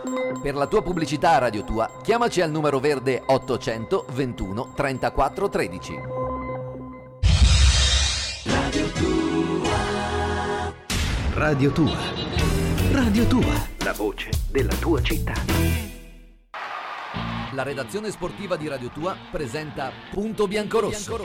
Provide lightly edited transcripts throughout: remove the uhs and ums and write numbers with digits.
Per la tua pubblicità a Radio Tua, chiamaci al numero verde 800 21 34 13. Radio Tua. Radio Tua. Radio Tua. La voce della tua città. La redazione sportiva di Radio Tua presenta Punto Biancorosso.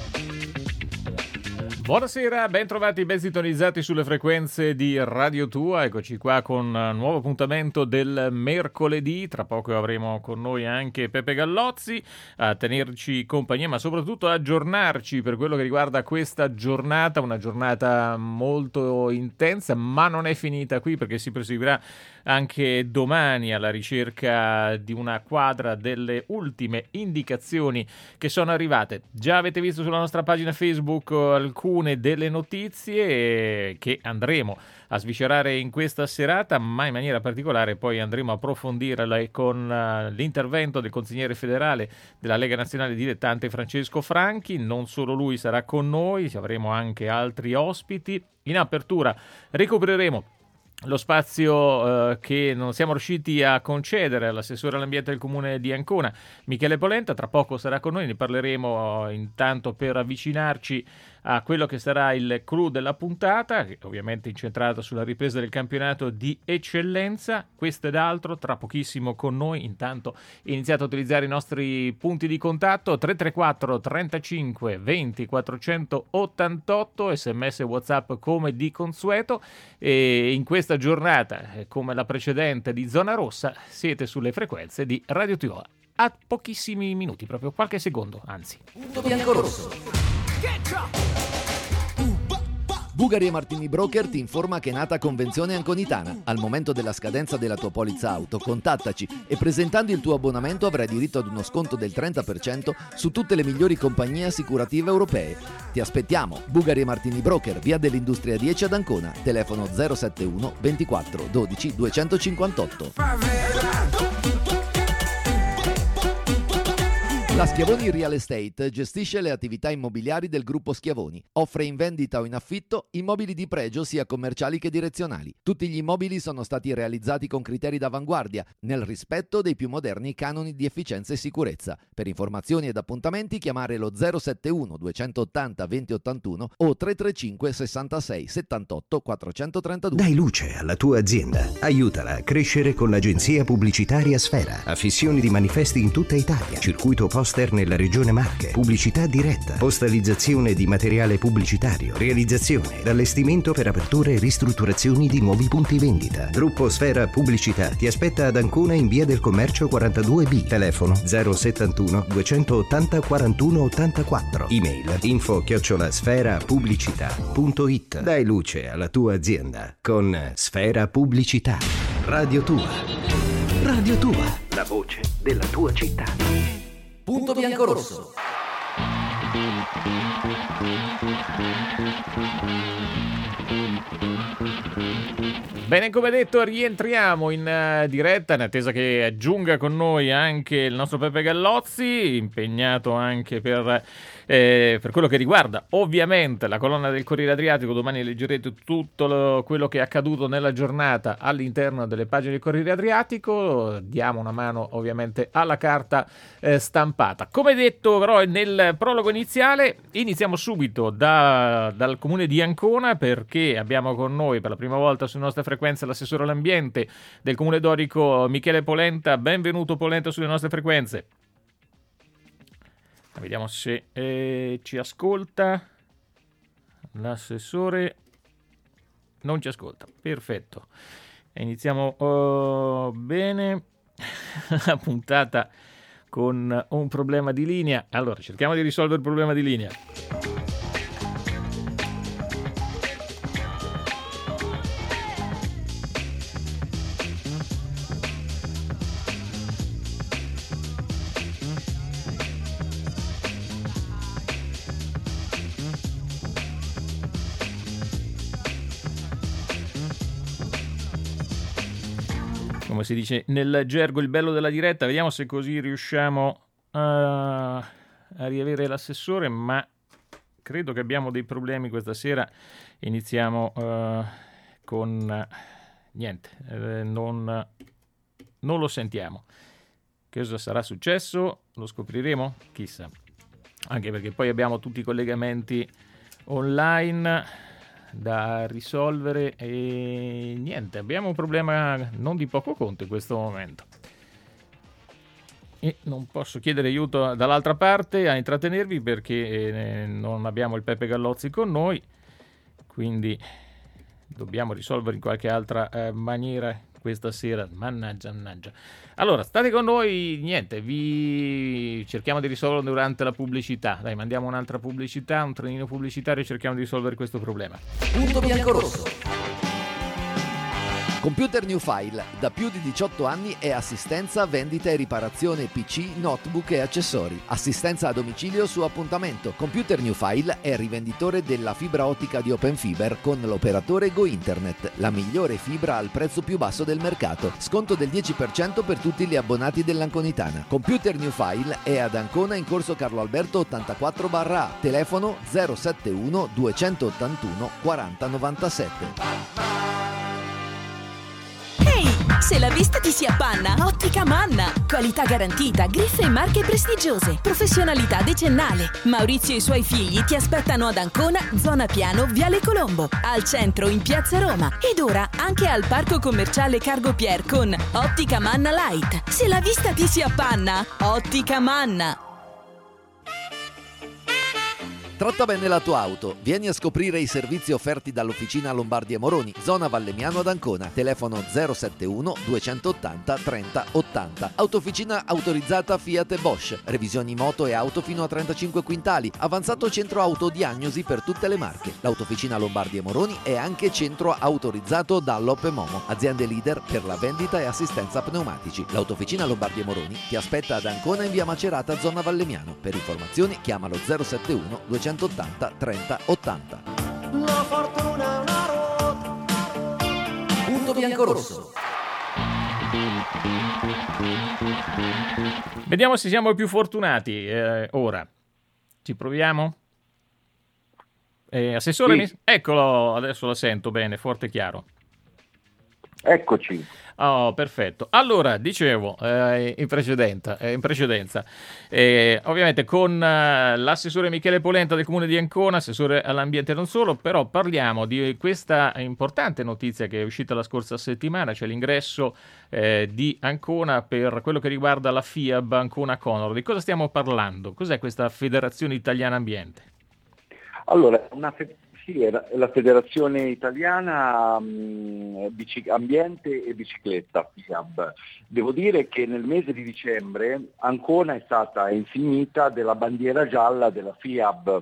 Buonasera, ben trovati, ben sintonizzati sulle frequenze di Radio Tua. Eccoci qua con un nuovo appuntamento del mercoledì. Tra poco avremo con noi anche Pepe Gallozzi a tenerci compagnia, ma soprattutto a aggiornarci per quello che riguarda questa giornata, una giornata molto intensa, ma non è finita qui perché si proseguirà anche domani alla ricerca di una quadra delle ultime indicazioni che sono arrivate. Già avete visto sulla nostra pagina Facebook alcune delle notizie che andremo a sviscerare in questa serata, ma in maniera particolare poi andremo a approfondirle con l'intervento del consigliere federale della Lega Nazionale Dilettante Francesco Franchi. Non solo lui sarà con noi, avremo anche altri ospiti. In apertura recupereremo lo spazio che non siamo riusciti a concedere all'assessore all'ambiente del comune di Ancona, Michele Polenta. Tra poco sarà con noi, ne parleremo intanto per avvicinarci a quello che sarà il clou della puntata, che ovviamente è incentrato sulla ripresa del campionato di eccellenza. Questo ed altro tra pochissimo con noi. Intanto iniziate a utilizzare i nostri punti di contatto: 334 35 20 488, sms WhatsApp come di consueto. E in questa giornata, come la precedente di Zona Rossa, siete sulle frequenze di Radio Tua a pochissimi minuti, proprio qualche secondo, anzi. Punto Biancorosso. Bugari e Martini Broker ti informa che è nata convenzione anconitana. Al momento della scadenza della tua polizza auto, contattaci e presentando il tuo abbonamento avrai diritto ad uno sconto del 30% su tutte le migliori compagnie assicurative europee. Ti aspettiamo, Bugari e Martini Broker, via dell'Industria 10 ad Ancona, telefono 071 24 12 258. La Schiavoni Real Estate gestisce le attività immobiliari del gruppo Schiavoni. Offre in vendita o in affitto immobili di pregio sia commerciali che direzionali. Tutti gli immobili sono stati realizzati con criteri d'avanguardia, nel rispetto dei più moderni canoni di efficienza e sicurezza. Per informazioni ed appuntamenti chiamare lo 071 280 2081 o 335 66 78 432. Dai luce alla tua azienda. Aiutala a crescere con l'agenzia pubblicitaria Sfera. Affissioni di manifesti in tutta Italia. Circuito poster nella regione Marche, pubblicità diretta, postalizzazione di materiale pubblicitario, realizzazione ed allestimento per aperture e ristrutturazioni di nuovi punti vendita. Gruppo Sfera Pubblicità ti aspetta ad Ancona in via del Commercio 42B, telefono 071 280 41 84, email info@sferapubblicità.it. Dai luce alla tua azienda con Sfera Pubblicità. Radio Tua. Radio Tua. La voce della tua città. Punto Biancorosso. Bene, come detto, rientriamo in diretta in attesa che aggiunga con noi anche il nostro Pepe Gallozzi, impegnato anche per quello che riguarda ovviamente la colonna del Corriere Adriatico. Domani leggerete tutto quello che è accaduto nella giornata all'interno delle pagine del Corriere Adriatico. Diamo una mano ovviamente alla carta stampata. Come detto però nel prologo iniziale, iniziamo subito dal comune di Ancona, perché abbiamo con noi per la prima volta sulle nostre frequenze l'assessore all'ambiente del comune dorico Michele Polenta. Benvenuto Polenta sulle nostre frequenze. Vediamo se ci ascolta. L'assessore non ci ascolta. Perfetto. Iniziamo bene la puntata con un problema di linea. Allora, cerchiamo di risolvere il problema di linea. Come si dice nel gergo, il bello della diretta. Vediamo se così riusciamo a riavere l'assessore, ma credo che abbiamo dei problemi questa sera. Iniziamo con niente, non non lo sentiamo. Che cosa sarà successo? Lo scopriremo? Chissà. Anche perché poi abbiamo tutti i collegamenti online da risolvere e niente, abbiamo un problema non di poco conto in questo momento. E non posso chiedere aiuto dall'altra parte a intrattenervi perché non abbiamo il Peppe Gallozzi con noi, quindi dobbiamo risolvere in qualche altra maniera questa sera. Mannaggia. Allora, state con noi, niente, vi cerchiamo di risolverlo durante la pubblicità. Dai, mandiamo un'altra pubblicità, un trenino pubblicitario e cerchiamo di risolvere questo problema. Punto bianco-rosso. Computer New File, da più di 18 anni è assistenza, vendita e riparazione PC, notebook e accessori. Assistenza a domicilio su appuntamento. Computer New File è rivenditore della fibra ottica di Open Fiber con l'operatore Go Internet, la migliore fibra al prezzo più basso del mercato. Sconto del 10% per tutti gli abbonati dell'Anconitana. Computer New File è ad Ancona in corso Carlo Alberto 84/A, telefono 071 281 4097. Se la vista ti si appanna, Ottica Manna. Qualità garantita, griffe e marche prestigiose, professionalità decennale. Maurizio e i suoi figli ti aspettano ad Ancona, zona Piano, Viale Colombo, al centro in Piazza Roma ed ora anche al parco commerciale Cargo Pier con Ottica Manna Light. Se la vista ti si appanna, Ottica Manna. Tratta bene la tua auto. Vieni a scoprire i servizi offerti dall'Officina Lombardi Moroni, zona Vallemiano ad Ancona. Telefono 071 280 30 80. Autofficina autorizzata Fiat e Bosch. Revisioni moto e auto fino a 35 quintali. Avanzato centro autodiagnosi per tutte le marche. L'Autofficina Lombardi Moroni è anche centro autorizzato Dunlop e Momo. Aziende leader per la vendita e assistenza pneumatici. L'Autofficina Lombardi Moroni ti aspetta ad Ancona in via Macerata, zona Vallemiano. Per informazioni chiamalo 071 280 30 80. La fortuna è una ruota. Punto bianco-rosso. Vediamo se siamo i più fortunati ora. Ci proviamo? Assessore, Sì. Eccolo, adesso la sento bene, forte e chiaro. Eccoci. Oh, perfetto. Allora, dicevo in precedenza, ovviamente con l'assessore Michele Polenta del Comune di Ancona, assessore all'ambiente non solo, però parliamo di questa importante notizia che è uscita la scorsa settimana, cioè l'ingresso di Ancona per quello che riguarda la FIAB Ancona Conor. Di cosa stiamo parlando? Cos'è questa Federazione Italiana Ambiente? Allora, sì, è la Federazione Italiana Ambiente e Bicicletta, FIAB. Devo dire che nel mese di dicembre Ancona è stata insignita della bandiera gialla della FIAB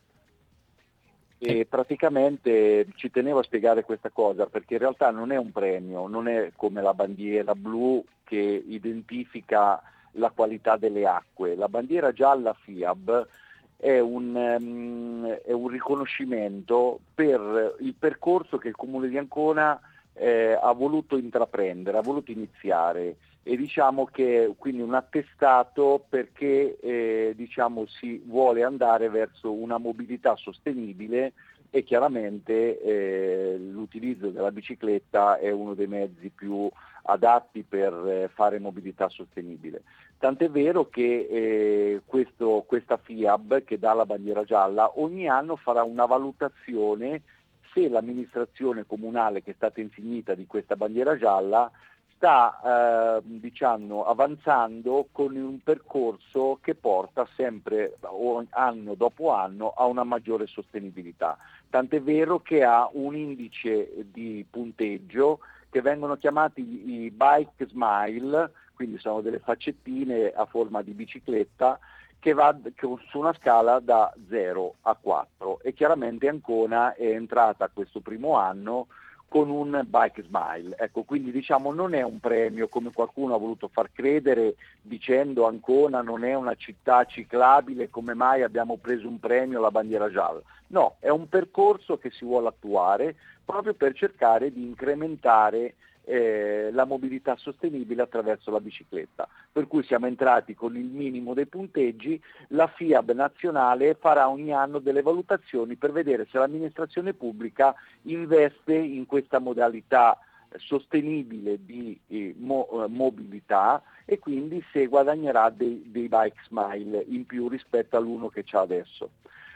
e praticamente ci tenevo a spiegare questa cosa perché in realtà non è un premio, non è come la bandiera blu che identifica la qualità delle acque. La bandiera gialla FIAB è un riconoscimento per il percorso che il Comune di Ancona ha voluto intraprendere, ha voluto iniziare e diciamo che è quindi un attestato perché si vuole andare verso una mobilità sostenibile e chiaramente l'utilizzo della bicicletta è uno dei mezzi più adatti per fare mobilità sostenibile. Tant'è vero che questa FIAB che dà la bandiera gialla ogni anno farà una valutazione se l'amministrazione comunale che è stata insignita di questa bandiera gialla sta avanzando con un percorso che porta sempre anno dopo anno a una maggiore sostenibilità. Tant'è vero che ha un indice di punteggio che vengono chiamati i Bike Smile, quindi sono delle faccettine a forma di bicicletta che va su una scala da 0 a 4 e chiaramente Ancona è entrata questo primo anno con un Bike Smile. Ecco, quindi non è un premio come qualcuno ha voluto far credere dicendo Ancona non è una città ciclabile, come mai abbiamo preso un premio alla bandiera gialla. No, è un percorso che si vuole attuare proprio per cercare di incrementare la mobilità sostenibile attraverso la bicicletta. Per cui siamo entrati con il minimo dei punteggi, la FIAB nazionale farà ogni anno delle valutazioni per vedere se l'amministrazione pubblica investe in questa modalità sostenibile di mobilità, e quindi se guadagnerà dei bike smile in più rispetto all'uno che c'ha adesso.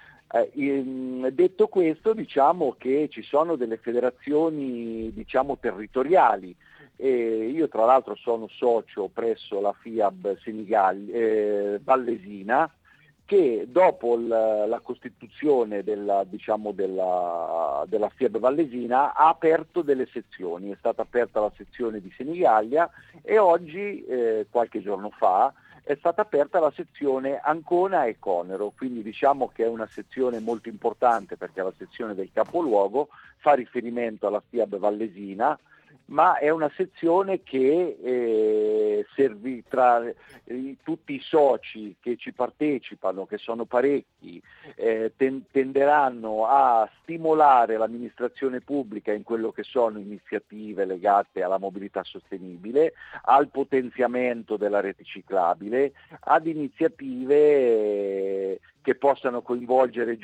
Detto questo, diciamo che ci sono delle federazioni, diciamo, territoriali. Io tra l'altro sono socio presso la FIAB Vallesina, che dopo la costituzione della FIAB Vallesina ha aperto delle sezioni. È stata aperta la sezione di Senigallia e oggi, qualche giorno fa, è stata aperta la sezione Ancona e Conero, quindi diciamo che è una sezione molto importante, perché la sezione del capoluogo fa riferimento alla FIAB Vallesina, ma è una sezione che serve tra tutti i soci che ci partecipano, che sono parecchi, tenderanno a stimolare l'amministrazione pubblica in quello che sono iniziative legate alla mobilità sostenibile, al potenziamento della rete ciclabile, ad iniziative che possano coinvolgere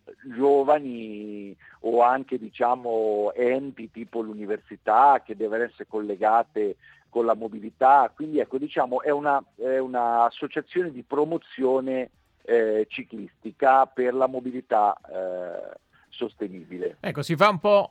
giovani o anche, diciamo, enti tipo l'università, che devono essere collegate con la mobilità. Quindi ecco, diciamo, è una associazione di promozione ciclistica per la mobilità sostenibile. Ecco, si fa un po'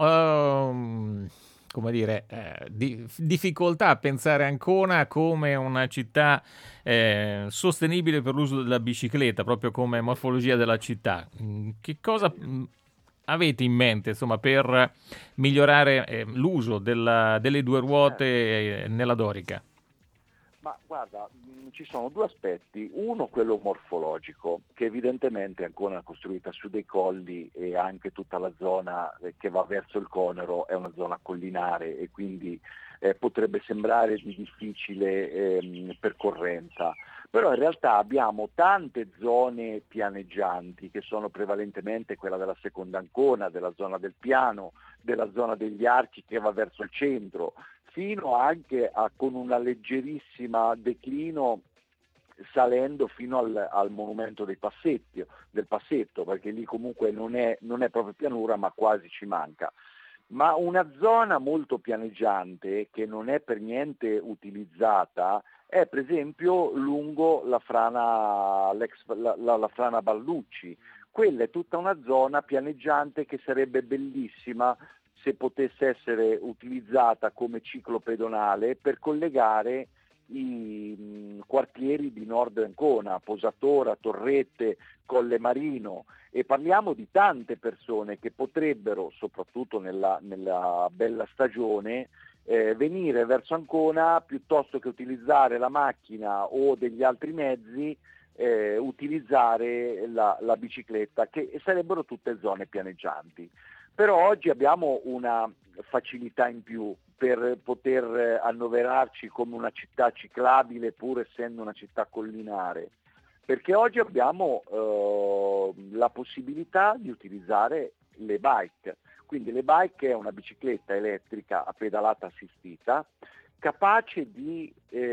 come dire, difficoltà a pensare Ancona come una città sostenibile per l'uso della bicicletta, proprio come morfologia della città. Che cosa avete in mente, insomma, per migliorare l'uso delle due ruote nella Dorica? Ma guarda, ci sono due aspetti. Uno, quello morfologico, che evidentemente Ancona è costruita su dei colli, e anche tutta la zona che va verso il Conero è una zona collinare, e quindi potrebbe sembrare di difficile percorrenza. Però in realtà abbiamo tante zone pianeggianti, che sono prevalentemente quella della seconda Ancona, della zona del Piano, della zona degli Archi che va verso il centro, fino anche con una leggerissima declino salendo fino al monumento del Passetto, perché lì comunque non è proprio pianura, ma quasi ci manca. Ma una zona molto pianeggiante, che non è per niente utilizzata, è per esempio lungo la frana Balducci. Quella è tutta una zona pianeggiante che sarebbe bellissima se potesse essere utilizzata come ciclo pedonale per collegare i quartieri di Nord Ancona, Posatora, Torrette, Colle Marino, e parliamo di tante persone che potrebbero, soprattutto nella bella stagione, venire verso Ancona, piuttosto che utilizzare la macchina o degli altri mezzi, utilizzare la bicicletta, che sarebbero tutte zone pianeggianti. Però oggi abbiamo una facilità in più per poter annoverarci come una città ciclabile, pur essendo una città collinare, perché oggi abbiamo la possibilità di utilizzare le bike. Quindi le bike è una bicicletta elettrica a pedalata assistita, capace di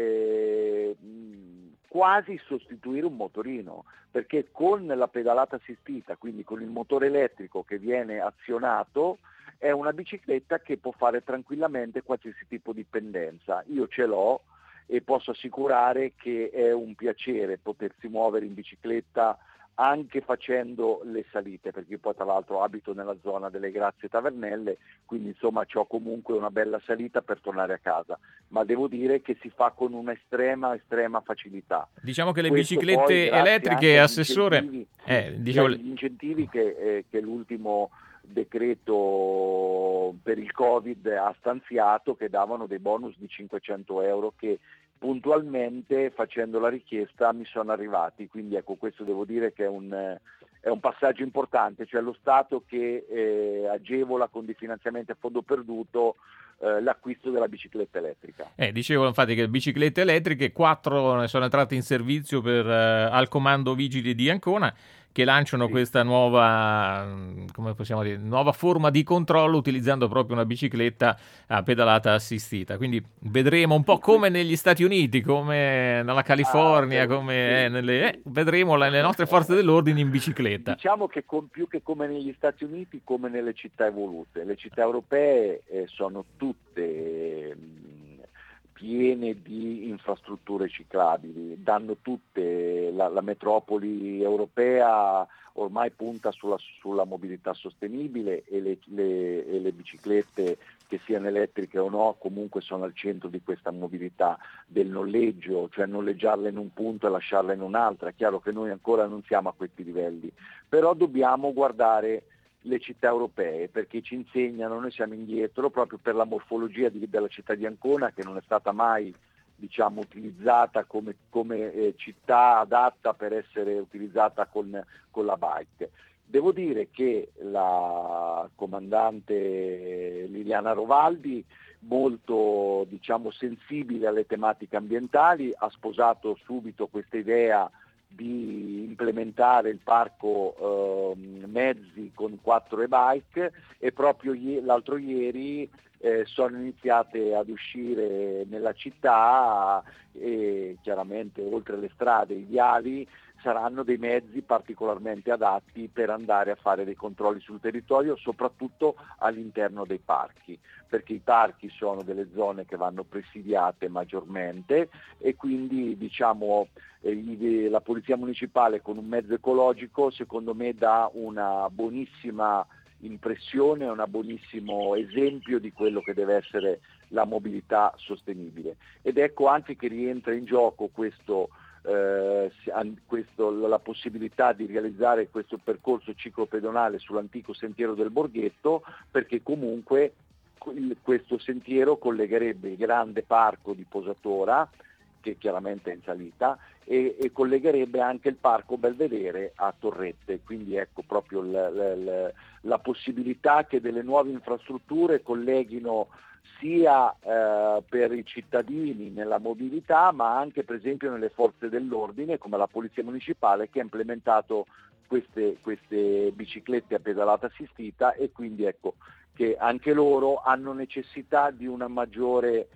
quasi sostituire un motorino, perché con la pedalata assistita, quindi con il motore elettrico che viene azionato, è una bicicletta che può fare tranquillamente qualsiasi tipo di pendenza. Io ce l'ho e posso assicurare che è un piacere potersi muovere in bicicletta anche facendo le salite, perché poi tra l'altro abito nella zona delle Grazie Tavernelle, quindi insomma c'ho comunque una bella salita per tornare a casa, ma devo dire che si fa con una estrema facilità. Diciamo che le Questo biciclette poi, elettriche, Assessore, gli incentivi che l'ultimo decreto per il Covid ha stanziato, che davano dei bonus di 500 euro che puntualmente, facendo la richiesta, mi sono arrivati. Quindi ecco, questo devo dire che è un passaggio importante, cioè lo Stato che agevola con dei finanziamenti a fondo perduto l'acquisto della bicicletta elettrica. Dicevo infatti che biciclette elettriche, 4 ne sono entrate in servizio al comando vigili di Ancona, che lanciano questa nuova, come possiamo dire, nuova forma di controllo utilizzando proprio una bicicletta a pedalata assistita. Quindi vedremo un po' come negli Stati Uniti, come nella California, vedremo le nostre forze dell'ordine in bicicletta. Diciamo che più che come negli Stati Uniti, come nelle città evolute. Le città europee sono tutte piene di infrastrutture ciclabili, danno tutte, la metropoli europea ormai punta sulla mobilità sostenibile e le biciclette, che siano elettriche o no, comunque sono al centro di questa mobilità del noleggio, cioè noleggiarle in un punto e lasciarla in un altro. È chiaro che noi ancora non siamo a questi livelli, però dobbiamo guardare le città europee, perché ci insegnano, noi siamo indietro proprio per la morfologia della città di Ancona, che non è stata mai, diciamo, utilizzata come città adatta per essere utilizzata con la bike. Devo dire che la comandante Liliana Rovaldi, molto, diciamo, sensibile alle tematiche ambientali, ha sposato subito questa idea di implementare il parco mezzi con 4 e-bike, e proprio l'altro ieri sono iniziate ad uscire nella città, e chiaramente oltre le strade, i viali saranno dei mezzi particolarmente adatti per andare a fare dei controlli sul territorio, soprattutto all'interno dei parchi, perché i parchi sono delle zone che vanno presidiate maggiormente, e quindi, diciamo, la Polizia Municipale con un mezzo ecologico secondo me dà una buonissima impressione, un buonissimo esempio di quello che deve essere la mobilità sostenibile. Ed ecco anche che rientra in gioco la possibilità di realizzare questo percorso ciclopedonale sull'antico sentiero del Borghetto, perché comunque questo sentiero collegherebbe il grande parco di Posatora, che chiaramente è in salita, e collegherebbe anche il parco Belvedere a Torrette. Quindi ecco proprio la possibilità che delle nuove infrastrutture colleghino sia per i cittadini nella mobilità, ma anche per esempio nelle forze dell'ordine, come la Polizia Municipale, che ha implementato queste biciclette a pedalata assistita, e quindi ecco che anche loro hanno necessità di una maggiore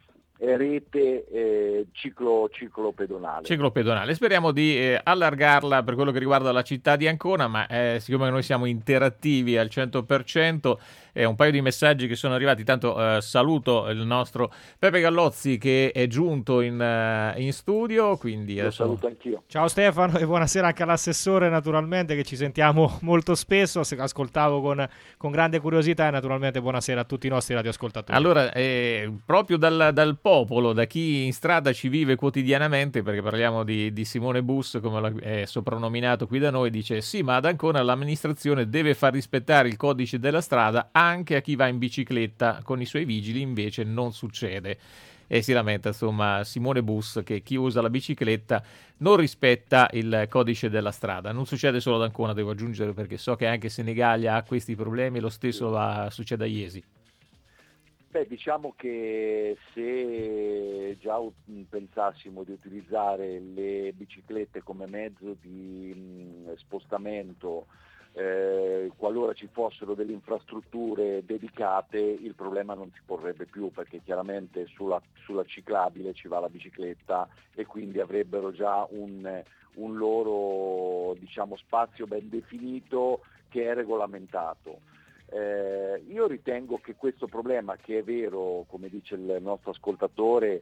rete ciclopedonale. Ciclopedonale. Speriamo di allargarla per quello che riguarda la città di Ancona, ma siccome noi siamo interattivi al 100%, un paio di messaggi che sono arrivati. Tanto saluto il nostro Pepe Gallozzi, che è giunto in studio, quindi lo saluto anch'io. Ciao Stefano, e buonasera anche all'assessore, naturalmente, che ci sentiamo molto spesso, ascoltavo con grande curiosità, e naturalmente buonasera a tutti i nostri radioascoltatori. Allora, proprio dal popolo, da chi in strada ci vive quotidianamente, perché parliamo di Simone Bus, come è soprannominato qui da noi, dice: sì, ma ad Ancona l'amministrazione deve far rispettare il codice della strada anche a chi va in bicicletta, con i suoi vigili invece non succede. E si lamenta, insomma, Simone Bus, che chi usa la bicicletta non rispetta il codice della strada. Non succede solo ad Ancona, devo aggiungere, perché so che anche Senigallia ha questi problemi, lo stesso succede a Iesi. Beh, diciamo che se già pensassimo di utilizzare le biciclette come mezzo di spostamento, qualora ci fossero delle infrastrutture dedicate, il problema non si porrebbe più, perché chiaramente sulla ciclabile ci va la bicicletta, e quindi avrebbero già un loro, diciamo, spazio ben definito che è regolamentato. Io ritengo che questo problema, che è vero, come dice il nostro ascoltatore,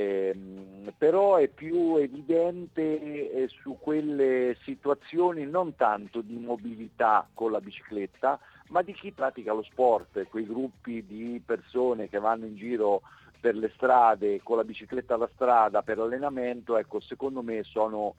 però è più evidente su quelle situazioni non tanto di mobilità con la bicicletta, ma di chi pratica lo sport, quei gruppi di persone che vanno in giro per le strade con la bicicletta da strada per allenamento. Ecco, secondo me sono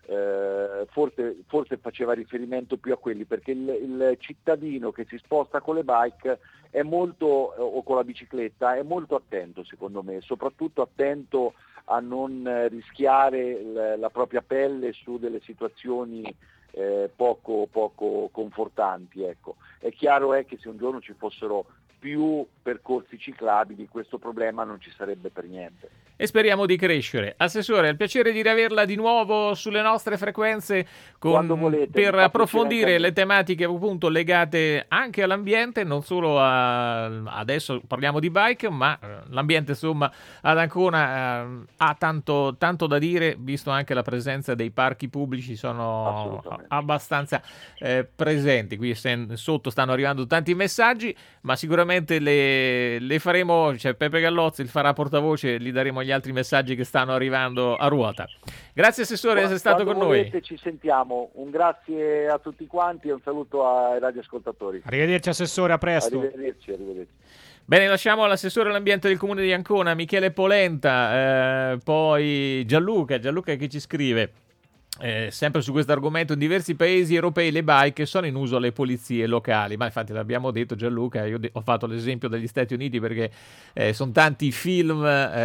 forse faceva riferimento più a quelli, perché il cittadino che si sposta con le bike è molto, o con la bicicletta, è molto attento, secondo me, soprattutto attento a non rischiare la propria pelle su delle situazioni poco confortanti. Ecco. È chiaro che se un giorno ci fossero più percorsi ciclabili, questo problema non ci sarebbe per niente. E speriamo di crescere. Assessore, è il piacere di riaverla di nuovo sulle nostre frequenze Quando volete, per mi fa approfondire piacere le tematiche appunto legate anche all'ambiente, non solo adesso parliamo di bike, ma l'ambiente insomma ad Ancona ha tanto da dire, visto anche la presenza dei parchi pubblici, sono abbastanza presenti. Qui sotto stanno arrivando tanti messaggi, ma sicuramente le faremo, cioè Peppe Gallozzi farà portavoce, gli daremo gli altri messaggi che stanno arrivando a ruota. Grazie Assessore di essere stato con noi. Ci sentiamo, un grazie a tutti quanti e un saluto ai radioascoltatori. Arrivederci Assessore, a presto. Arrivederci. Bene, lasciamo all'assessore all'ambiente del comune di Ancona, Michele Polenta, poi Gianluca che ci scrive. Sempre su questo argomento, in diversi paesi europei le bike sono in uso alle polizie locali, ma infatti l'abbiamo detto Gianluca, io ho fatto l'esempio degli Stati Uniti perché sono tanti film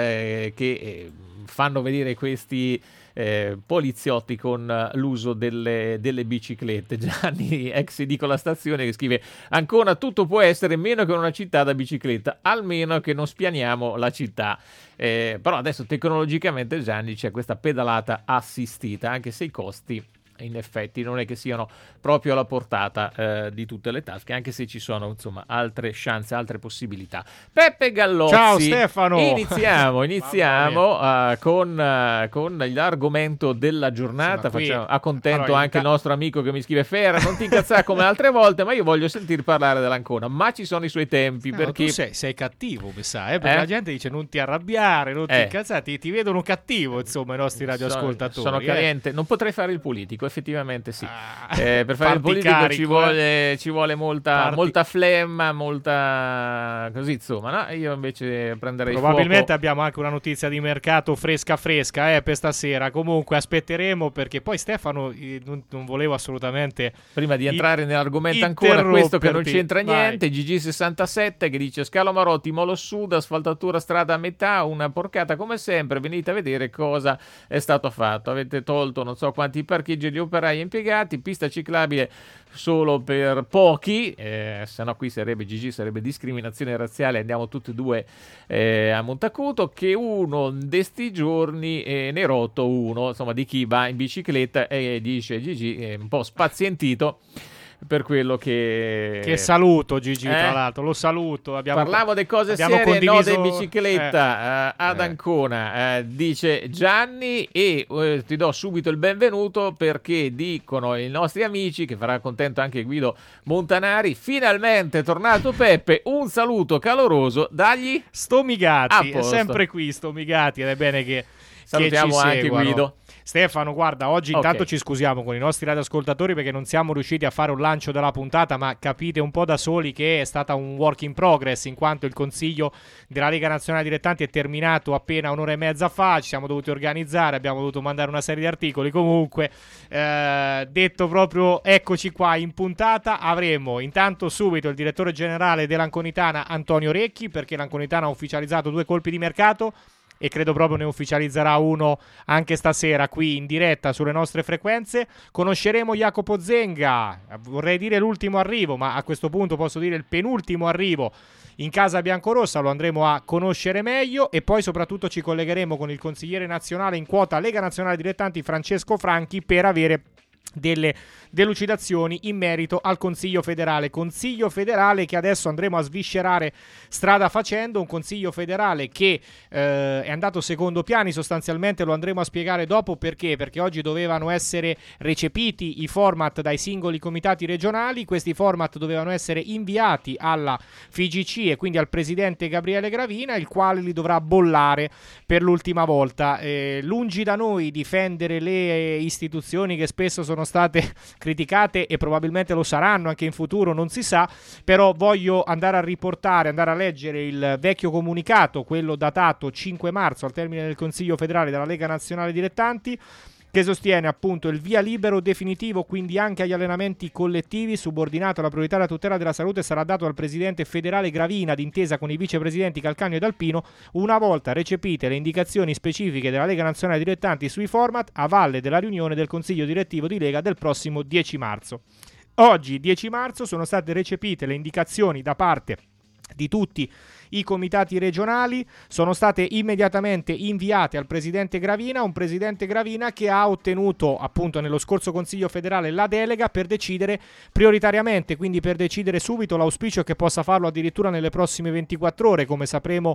che fanno vedere questi poliziotti con l'uso delle biciclette. Gianni, ex edicola stazione, che scrive: Ancona tutto può essere meno che una città da bicicletta, almeno che non spianiamo la città. Però adesso tecnologicamente, Gianni, c'è questa pedalata assistita, anche se i costi in effetti non è che siano proprio alla portata di tutte le tasche, anche se ci sono insomma altre chance, altre possibilità. Peppe Gallozzi, ciao Stefano, iniziamo con l'argomento della giornata. Accontento anche il nostro amico che mi scrive: Fera, non ti incazzare come altre volte, ma io voglio sentir parlare dell'Ancona, ma ci sono i suoi tempi, perché tu sei cattivo, mi sa, perché la gente dice non ti arrabbiare, non ti incazzare, ti vedono cattivo, insomma, i nostri radioascoltatori. Sono caliente, non potrei fare il politico, effettivamente sì. Per fare il politico ci vuole molta flemma, molta così, insomma, no? Io invece prenderei probabilmente fuoco. Abbiamo anche una notizia di mercato fresca per stasera. Comunque aspetteremo, perché poi Stefano non volevo assolutamente, prima di entrare nell'argomento ancora, questo che non c'entra niente. GG67 che dice: Scalo Marotti, Molo Sud, asfaltatura strada a metà, una porcata come sempre, venite a vedere cosa è stato fatto. Avete tolto non so quanti parcheggi agli operai impiegati, pista ciclabile solo per pochi, se no qui sarebbe discriminazione razziale, andiamo tutti e due a Montacuto, che uno di sti giorni ne rotto uno, insomma, di chi va in bicicletta, e dice Gigi un po' spazientito per quello che saluto Gigi, tra l'altro lo saluto. Parlavo di cose serie, no di bicicletta ad Ancona, dice Gianni, e ti do subito il benvenuto perché dicono i nostri amici, che farà contento anche Guido Montanari: finalmente è tornato Peppe, un saluto caloroso dagli Stomigati, è sempre qui Stomigati, ed è bene che salutiamo ci anche seguano. Guido. Stefano, guarda, oggi intanto ci scusiamo con i nostri radioascoltatori perché non siamo riusciti a fare un lancio della puntata, ma capite un po' da soli che è stata un work in progress, in quanto il consiglio della Lega Nazionale Dilettanti è terminato appena un'ora e mezza fa, ci siamo dovuti organizzare, abbiamo dovuto mandare una serie di articoli. Comunque, detto proprio, eccoci qua in puntata. Avremo intanto subito il direttore generale dell'Anconitana, Antonio Recchi, perché l'Anconitana ha ufficializzato 2 colpi di mercato e credo proprio ne ufficializzerà uno anche stasera qui in diretta sulle nostre frequenze. Conosceremo Jacopo Zenga, vorrei dire l'ultimo arrivo, ma a questo punto posso dire il penultimo arrivo in casa biancorossa, lo andremo a conoscere meglio. E poi soprattutto ci collegheremo con il consigliere nazionale in quota Lega Nazionale Dilettanti, Francesco Franchi, per avere delle delucidazioni in merito al Consiglio federale che adesso andremo a sviscerare strada facendo. Un Consiglio federale che è andato secondo piani, sostanzialmente lo andremo a spiegare dopo perché oggi dovevano essere recepiti i format dai singoli comitati regionali. Questi format dovevano essere inviati alla FIGC e quindi al presidente Gabriele Gravina, il quale li dovrà bollare per l'ultima volta. Lungi da noi difendere le istituzioni che spesso sono state criticate e probabilmente lo saranno anche in futuro, non si sa, però voglio andare a leggere il vecchio comunicato, quello datato 5 marzo al termine del Consiglio federale della Lega Nazionale Dilettanti, che sostiene appunto il via libero definitivo quindi anche agli allenamenti collettivi, subordinato alla priorità della tutela della salute, sarà dato al presidente federale Gravina d'intesa con i vicepresidenti Calcagno ed Alpino, una volta recepite le indicazioni specifiche della Lega Nazionale Dilettanti sui format, a valle della riunione del Consiglio direttivo di Lega del prossimo 10 marzo. Oggi, 10 marzo, sono state recepite le indicazioni da parte di tutti i comitati regionali, sono state immediatamente inviate al presidente Gravina, un presidente Gravina che ha ottenuto appunto nello scorso Consiglio federale la delega per decidere prioritariamente, quindi per decidere subito. L'auspicio è che possa farlo addirittura nelle prossime 24 ore, come sapremo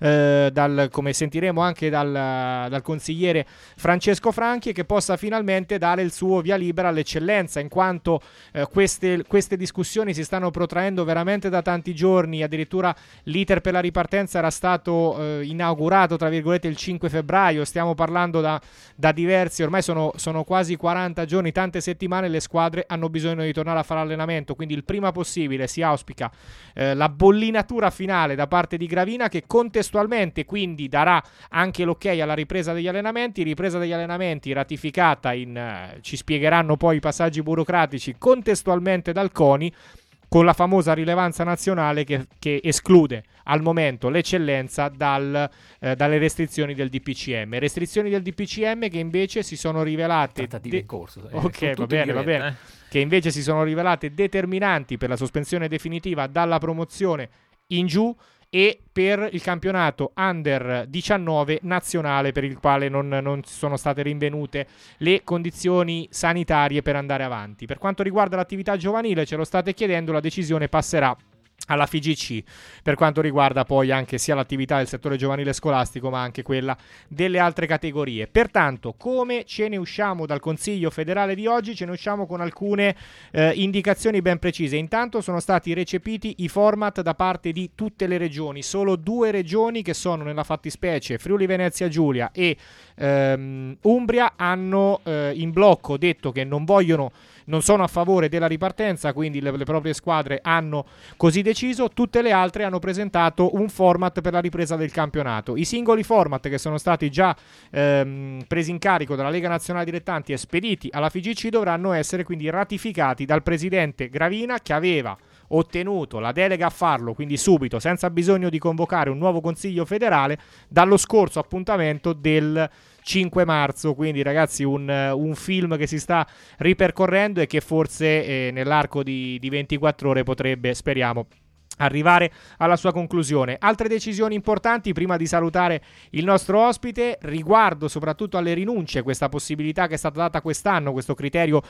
come sentiremo anche dal consigliere Francesco Franchi, e che possa finalmente dare il suo via libera all'eccellenza, in quanto queste discussioni si stanno protraendo veramente da tanti giorni. Addirittura l'iter per la ripartenza era stato inaugurato tra virgolette il 5 febbraio, stiamo parlando da diversi, ormai sono quasi 40 giorni, tante settimane. Le squadre hanno bisogno di tornare a fare allenamento, quindi il prima possibile si auspica la bollinatura finale da parte di Gravina, che contestualmente quindi darà anche l'ok alla ripresa degli allenamenti ratificata ci spiegheranno poi i passaggi burocratici contestualmente dal CONI, con la famosa rilevanza nazionale che esclude al momento l'eccellenza dalle restrizioni del DPCM. Restrizioni del DPCM che invece si sono rivelate... Trattative in corso. Ok, va bene. Che invece si sono rivelate determinanti per la sospensione definitiva dalla promozione in giù e per il campionato Under 19 nazionale, per il quale non sono state rinvenute le condizioni sanitarie per andare avanti. Per quanto riguarda l'attività giovanile, ce lo state chiedendo, la decisione passerà alla FIGC per quanto riguarda poi anche sia l'attività del settore giovanile scolastico ma anche quella delle altre categorie. Pertanto, come ce ne usciamo dal Consiglio federale di oggi? Ce ne usciamo con alcune indicazioni ben precise. Intanto sono stati recepiti i format da parte di tutte le regioni. Solo 2 regioni, che sono nella fattispecie Friuli Venezia Giulia e Umbria, hanno in blocco detto che non sono a favore della ripartenza, quindi le proprie squadre hanno così deciso. Tutte le altre hanno presentato un format per la ripresa del campionato. I singoli format che sono stati già presi in carico dalla Lega Nazionale Dilettanti e spediti alla FIGC dovranno essere quindi ratificati dal presidente Gravina, che aveva ottenuto la delega a farlo quindi subito, senza bisogno di convocare un nuovo Consiglio federale, dallo scorso appuntamento del 5 marzo. Quindi ragazzi, un film che si sta ripercorrendo e che forse nell'arco di 24 ore potrebbe, speriamo, arrivare alla sua conclusione. Altre decisioni importanti prima di salutare il nostro ospite, riguardo soprattutto alle rinunce, questa possibilità che è stata data quest'anno, questo criterio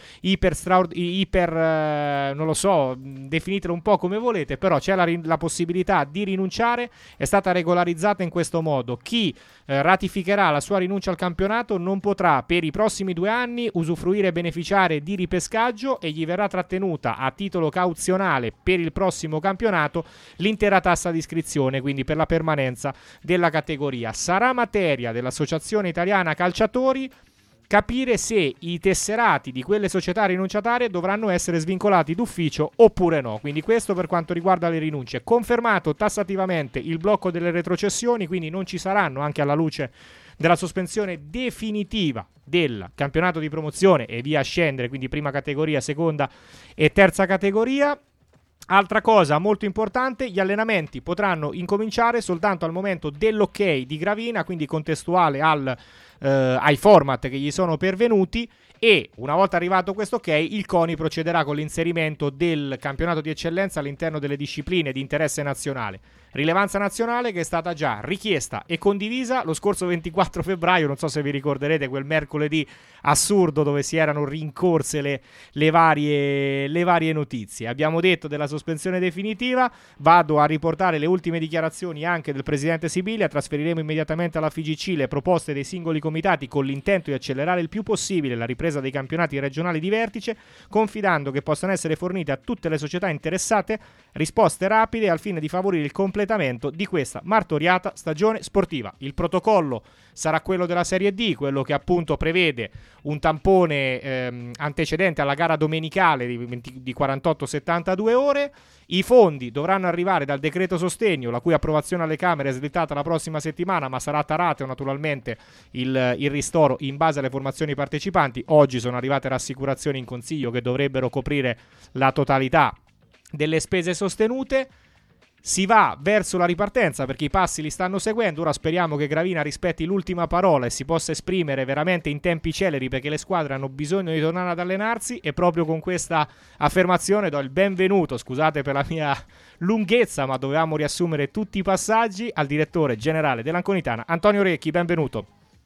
non lo so, definitelo un po' come volete, però c'è la possibilità di rinunciare, è stata regolarizzata in questo modo. Chi ratificherà la sua rinuncia al campionato non potrà per i prossimi 2 anni usufruire e beneficiare di ripescaggio, e gli verrà trattenuta a titolo cauzionale per il prossimo campionato l'intera tassa di iscrizione, quindi per la permanenza della categoria. Sarà materia dell'Associazione Italiana Calciatori capire se i tesserati di quelle società rinunciatarie dovranno essere svincolati d'ufficio oppure no. Quindi questo per quanto riguarda le rinunce. Confermato tassativamente il blocco delle retrocessioni, quindi non ci saranno, anche alla luce della sospensione definitiva del campionato di promozione e via a scendere, quindi prima categoria, seconda e terza categoria. Altra cosa molto importante, gli allenamenti potranno incominciare soltanto al momento dell'ok di Gravina, quindi contestuale ai format che gli sono pervenuti, e una volta arrivato questo ok, il CONI procederà con l'inserimento del campionato di eccellenza all'interno delle discipline di interesse nazionale. Rilevanza nazionale che è stata già richiesta e condivisa lo scorso 24 febbraio, non so se vi ricorderete quel mercoledì assurdo dove si erano rincorse le varie notizie. Abbiamo detto della sospensione definitiva, vado a riportare le ultime dichiarazioni anche del presidente Sibilia. Trasferiremo immediatamente alla FIGC le proposte dei singoli comitati con l'intento di accelerare il più possibile la ripresa dei campionati regionali di vertice, confidando che possano essere fornite a tutte le società interessate risposte rapide al fine di favorire il completamento di questa martoriata stagione sportiva. Il protocollo sarà quello della Serie D, quello che appunto prevede un tampone antecedente alla gara domenicale di 48-72 ore. I fondi dovranno arrivare dal decreto sostegno, la cui approvazione alle Camere è slittata la prossima settimana, ma sarà tarato naturalmente il ristoro in base alle formazioni partecipanti. Oggi sono arrivate rassicurazioni in Consiglio che dovrebbero coprire la totalità delle spese sostenute. Si va verso la ripartenza perché i passi li stanno seguendo. Ora speriamo che Gravina rispetti l'ultima parola e si possa esprimere veramente in tempi celeri, perché le squadre hanno bisogno di tornare ad allenarsi. E proprio con questa affermazione do il benvenuto, scusate per la mia lunghezza, ma dovevamo riassumere tutti i passaggi, al direttore generale dell'Anconitana, Antonio Recchi. Benvenuto.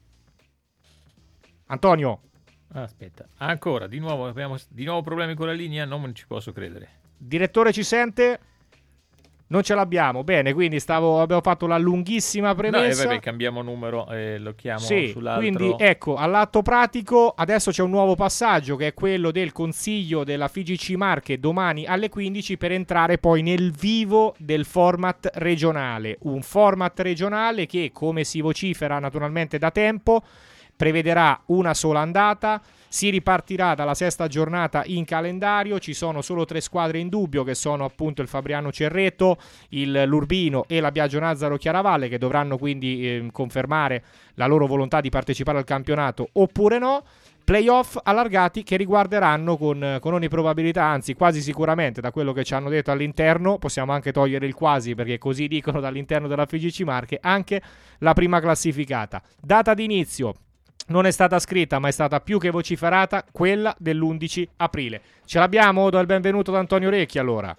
Antonio. Aspetta, ancora, di nuovo abbiamo problemi con la linea, non ci posso credere. Direttore, ci sente? Non ce l'abbiamo, bene, quindi abbiamo fatto la lunghissima premessa. No, vabbè, cambiamo numero e lo chiamo sull'altro. Quindi ecco, all'atto pratico adesso c'è un nuovo passaggio che è quello del consiglio della FIGC Marche domani alle 15 per entrare poi nel vivo del format regionale. Un format regionale che, come si vocifera naturalmente da tempo, prevederà una sola andata. Si ripartirà dalla sesta giornata in calendario. Ci sono solo 3 squadre in dubbio, che sono appunto il Fabriano Cerreto, l'Urbino e la Biagio Nazzaro Chiaravalle, che dovranno quindi confermare la loro volontà di partecipare al campionato oppure no. Playoff allargati che riguarderanno con ogni probabilità, anzi quasi sicuramente, da quello che ci hanno detto all'interno, possiamo anche togliere il quasi perché così dicono dall'interno della FIGC Marche, anche la prima classificata. Data d'inizio non è stata scritta, ma è stata più che vociferata, quella dell'11 aprile. Ce l'abbiamo? Do il benvenuto ad Antonio Recchi allora.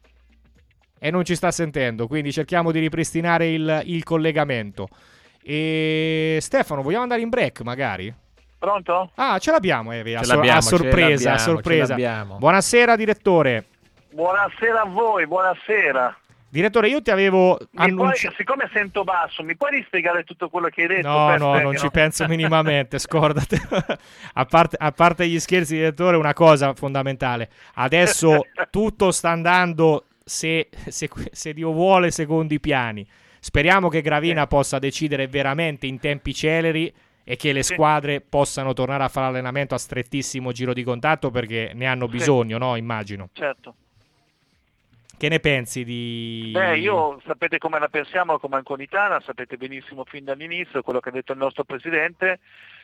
E non ci sta sentendo, quindi cerchiamo di ripristinare il collegamento. E Stefano, vogliamo andare in break magari? Pronto? Ah, ce l'abbiamo, a sorpresa. Ce l'abbiamo. Buonasera direttore. Buonasera a voi, buonasera. Direttore, io ti avevo annunciato. Siccome sento basso, mi puoi rispiegare tutto quello che hai detto? No, non ci penso minimamente, scordate. a parte gli scherzi, direttore, una cosa fondamentale. Adesso tutto sta andando, se Dio vuole, secondo i piani. Speriamo che Gravina possa decidere veramente in tempi celeri e che le squadre possano tornare a fare allenamento a strettissimo giro di contatto, perché ne hanno bisogno, no? Immagino. Certo. Che ne pensi di... Io sapete come la pensiamo come Anconitana, sapete benissimo fin dall'inizio quello che ha detto il nostro presidente.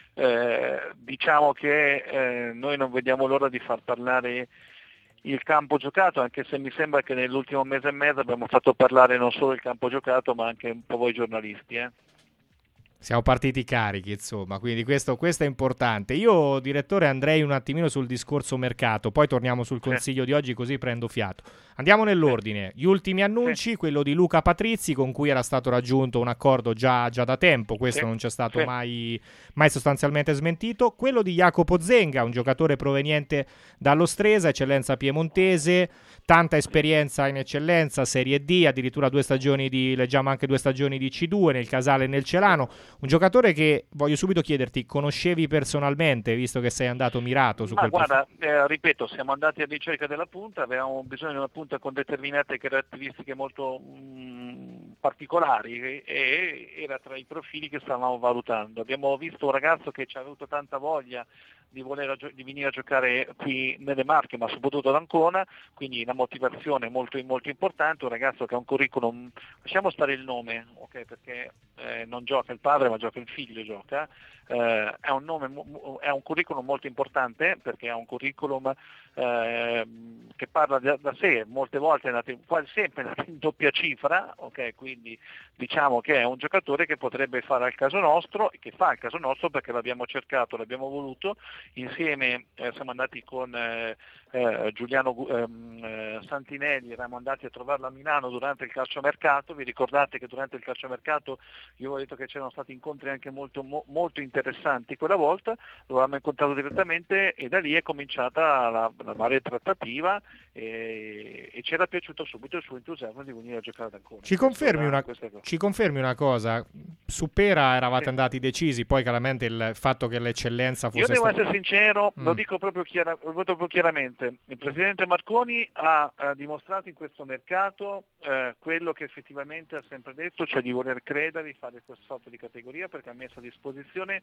Diciamo che noi non vediamo l'ora di far parlare il campo giocato, anche se mi sembra che nell'ultimo mese e mezzo abbiamo fatto parlare non solo il campo giocato ma anche un po' voi giornalisti. Siamo partiti carichi, insomma, quindi questo è importante. Io, direttore, andrei un attimino sul discorso mercato, poi torniamo sul consiglio di oggi, così prendo fiato. Andiamo nell'ordine. Gli ultimi annunci, quello di Luca Patrizi, con cui era stato raggiunto un accordo già da tempo, questo non c'è stato mai sostanzialmente smentito. Quello di Jacopo Zenga, un giocatore proveniente dallo Stresa, eccellenza piemontese, tanta esperienza in eccellenza, Serie D, addirittura leggiamo anche 2 stagioni di C2 nel Casale e nel Celano. Un giocatore che, voglio subito chiederti, conoscevi personalmente, visto che sei andato mirato su quel guarda, ripeto, siamo andati a ricerca della punta, avevamo bisogno di una punta con determinate caratteristiche molto particolari e era tra i profili che stavamo valutando. Abbiamo visto un ragazzo che ci ha avuto tanta voglia di venire a giocare qui nelle Marche, ma soprattutto ad Ancona, quindi una motivazione molto, molto importante, un ragazzo che ha un curriculum, lasciamo stare il nome, perché non gioca il padre ma gioca il figlio, è un curriculum molto importante, perché ha un curriculum che parla da sé, molte volte quasi sempre in doppia cifra, quindi diciamo che è un giocatore che potrebbe fare al caso nostro, e che fa al caso nostro perché l'abbiamo cercato, l'abbiamo voluto. Insieme siamo andati con Giuliano Santinelli, eravamo andati a trovarlo a Milano durante il calciomercato. Vi ricordate che durante il calciomercato io ho detto che c'erano stati incontri anche molto, molto interessanti quella volta, lo avevamo incontrato direttamente e da lì è cominciata la varia trattativa e ci era piaciuto subito il suo entusiasmo di venire a giocare ad Ancona. Ci confermi una cosa? Su Pera eravate andati decisi, poi chiaramente il fatto che l'eccellenza fosse... Io devo essere sincero, lo dico proprio chiaramente, il presidente Marconi ha dimostrato in questo mercato quello che effettivamente ha sempre detto, cioè di voler credere, di fare questo salto di categoria, perché ha messo a disposizione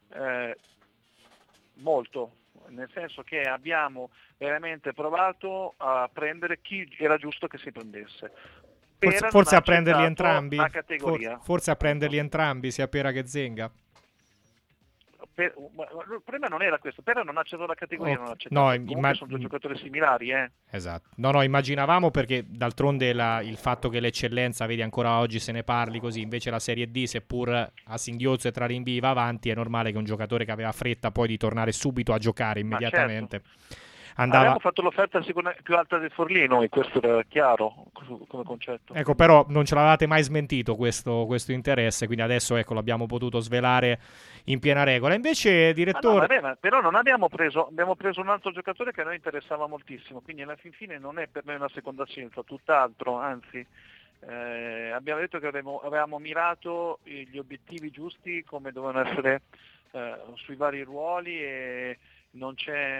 molto, nel senso che abbiamo veramente provato a prendere chi era giusto che si prendesse. Forse a prenderli entrambi? A categoria. Forse a prenderli entrambi, sia Pera che Zenga? il problema non era questo, però non ha accettato la categoria, non ha accettato. No, Comunque sono due giocatori similari, Esatto. No, immaginavamo, perché d'altronde il fatto che l'eccellenza, vedi, ancora oggi se ne parli così, invece la Serie D, seppur a singhiozzo e tra rinvii va avanti, è normale che un giocatore che aveva fretta poi di tornare subito a giocare immediatamente. Abbiamo fatto l'offerta più alta del Forlì noi, questo era chiaro come concetto. Ecco, però non ce l'avevate mai smentito questo interesse, quindi adesso l'abbiamo potuto svelare in piena regola. Invece, direttore... però non abbiamo preso un altro giocatore che a noi interessava moltissimo, quindi alla fin fine non è per noi una seconda scelta, tutt'altro, anzi abbiamo detto che avevamo mirato gli obiettivi giusti come dovevano essere sui vari ruoli, e non c'è,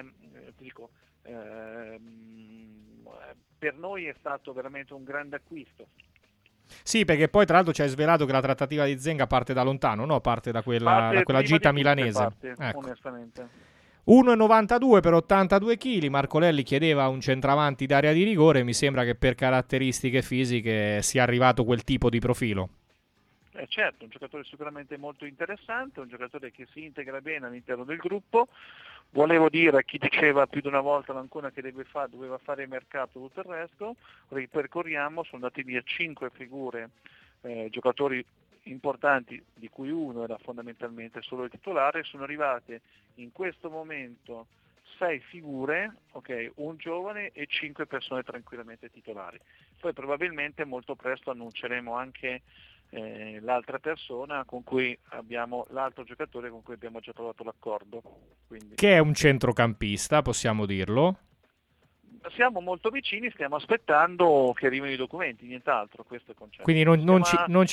per noi è stato veramente un grande acquisto. Sì, perché poi tra l'altro ci hai svelato che la trattativa di Zenga parte da lontano, no? Parte da quella gita milanese. Ecco. Onestamente. 1,92 per 82 kg. Marcolelli chiedeva un centravanti d'area di rigore. Mi sembra che per caratteristiche fisiche sia arrivato quel tipo di profilo. Certo, un giocatore sicuramente molto interessante, un giocatore che si integra bene all'interno del gruppo. Volevo dire a chi diceva più di una volta l'Ancona che doveva fare mercato tutto il resto, ripercorriamo, sono andati via 5 figure, giocatori importanti, di cui uno era fondamentalmente solo il titolare, sono arrivate in questo momento 6 figure, un giovane e 5 persone tranquillamente titolari. Poi probabilmente molto presto annunceremo anche l'altra persona l'altro giocatore con cui abbiamo già trovato l'accordo. Quindi, che è un centrocampista, possiamo dirlo? Siamo molto vicini, stiamo aspettando che arrivino i documenti, nient'altro, questo è il concetto. Quindi non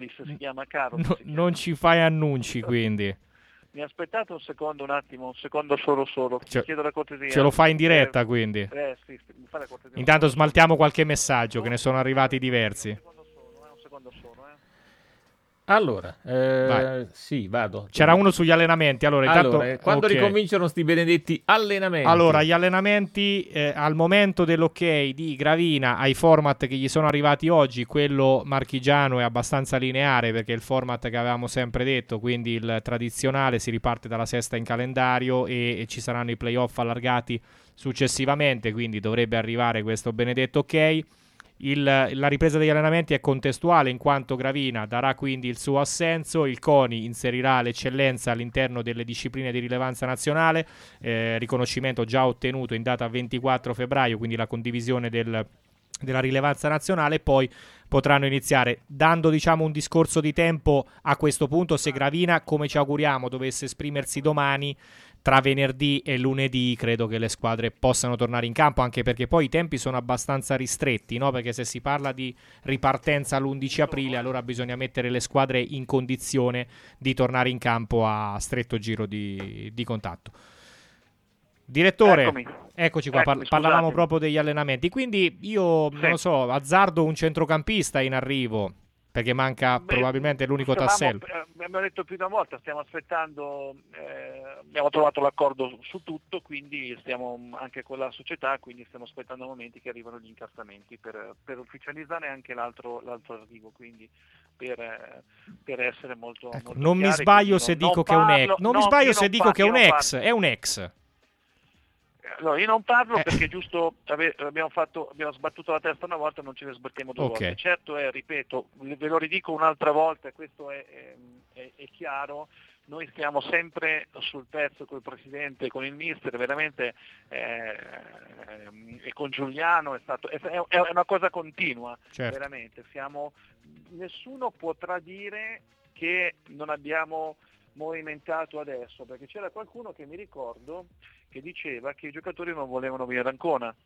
ci fai annunci, quindi. Mi aspettate un secondo solo. Chiedo la cortesia. Ce lo fai in diretta, quindi. Sì, mi fa la cortesia. Intanto smaltiamo qualche messaggio, che ne sono arrivati diversi. Un secondo solo. Allora, sì, vado. C'era uno sugli allenamenti. Quando ricominciano sti benedetti allenamenti? Allora, gli allenamenti al momento dell'ok di Gravina, ai format che gli sono arrivati oggi, quello marchigiano è abbastanza lineare, perché è il format che avevamo sempre detto, quindi il tradizionale, si riparte dalla sesta in calendario e ci saranno i playoff allargati successivamente, quindi dovrebbe arrivare questo benedetto ok. La ripresa degli allenamenti è contestuale, in quanto Gravina darà quindi il suo assenso, il CONI inserirà l'eccellenza all'interno delle discipline di rilevanza nazionale, riconoscimento già ottenuto in data 24 febbraio, quindi la condivisione della rilevanza nazionale. Poi potranno iniziare, dando un discorso di tempo a questo punto, se Gravina, come ci auguriamo, dovesse esprimersi domani, tra venerdì e lunedì credo che le squadre possano tornare in campo, anche perché poi i tempi sono abbastanza ristretti, no? Perché se si parla di ripartenza l'11 aprile, allora bisogna mettere le squadre in condizione di tornare in campo a stretto giro di contatto. Direttore, eccoci qua, parlavamo proprio degli allenamenti, quindi io non lo so, azzardo un centrocampista in arrivo, perché manca probabilmente l'unico tassello. Abbiamo detto più di una volta, stiamo aspettando, abbiamo trovato l'accordo su tutto, quindi stiamo anche con la società, quindi stiamo aspettando momenti che arrivano gli incassamenti per ufficializzare anche l'altro arrivo, quindi per essere molto, molto non mi sbaglio se dico che è un ex. No, io non parlo perché giusto abbiamo sbattuto la testa una volta, non ce ne sbattiamo due volte. Certo ripeto, ve lo ridico un'altra volta, questo è chiaro, noi stiamo sempre sul pezzo col presidente, con il mister, veramente e con Giuliano è una cosa continua, certo. Veramente nessuno potrà dire che non abbiamo movimentato adesso, perché c'era qualcuno che mi ricordo che diceva che i giocatori non volevano venire ad Ancona.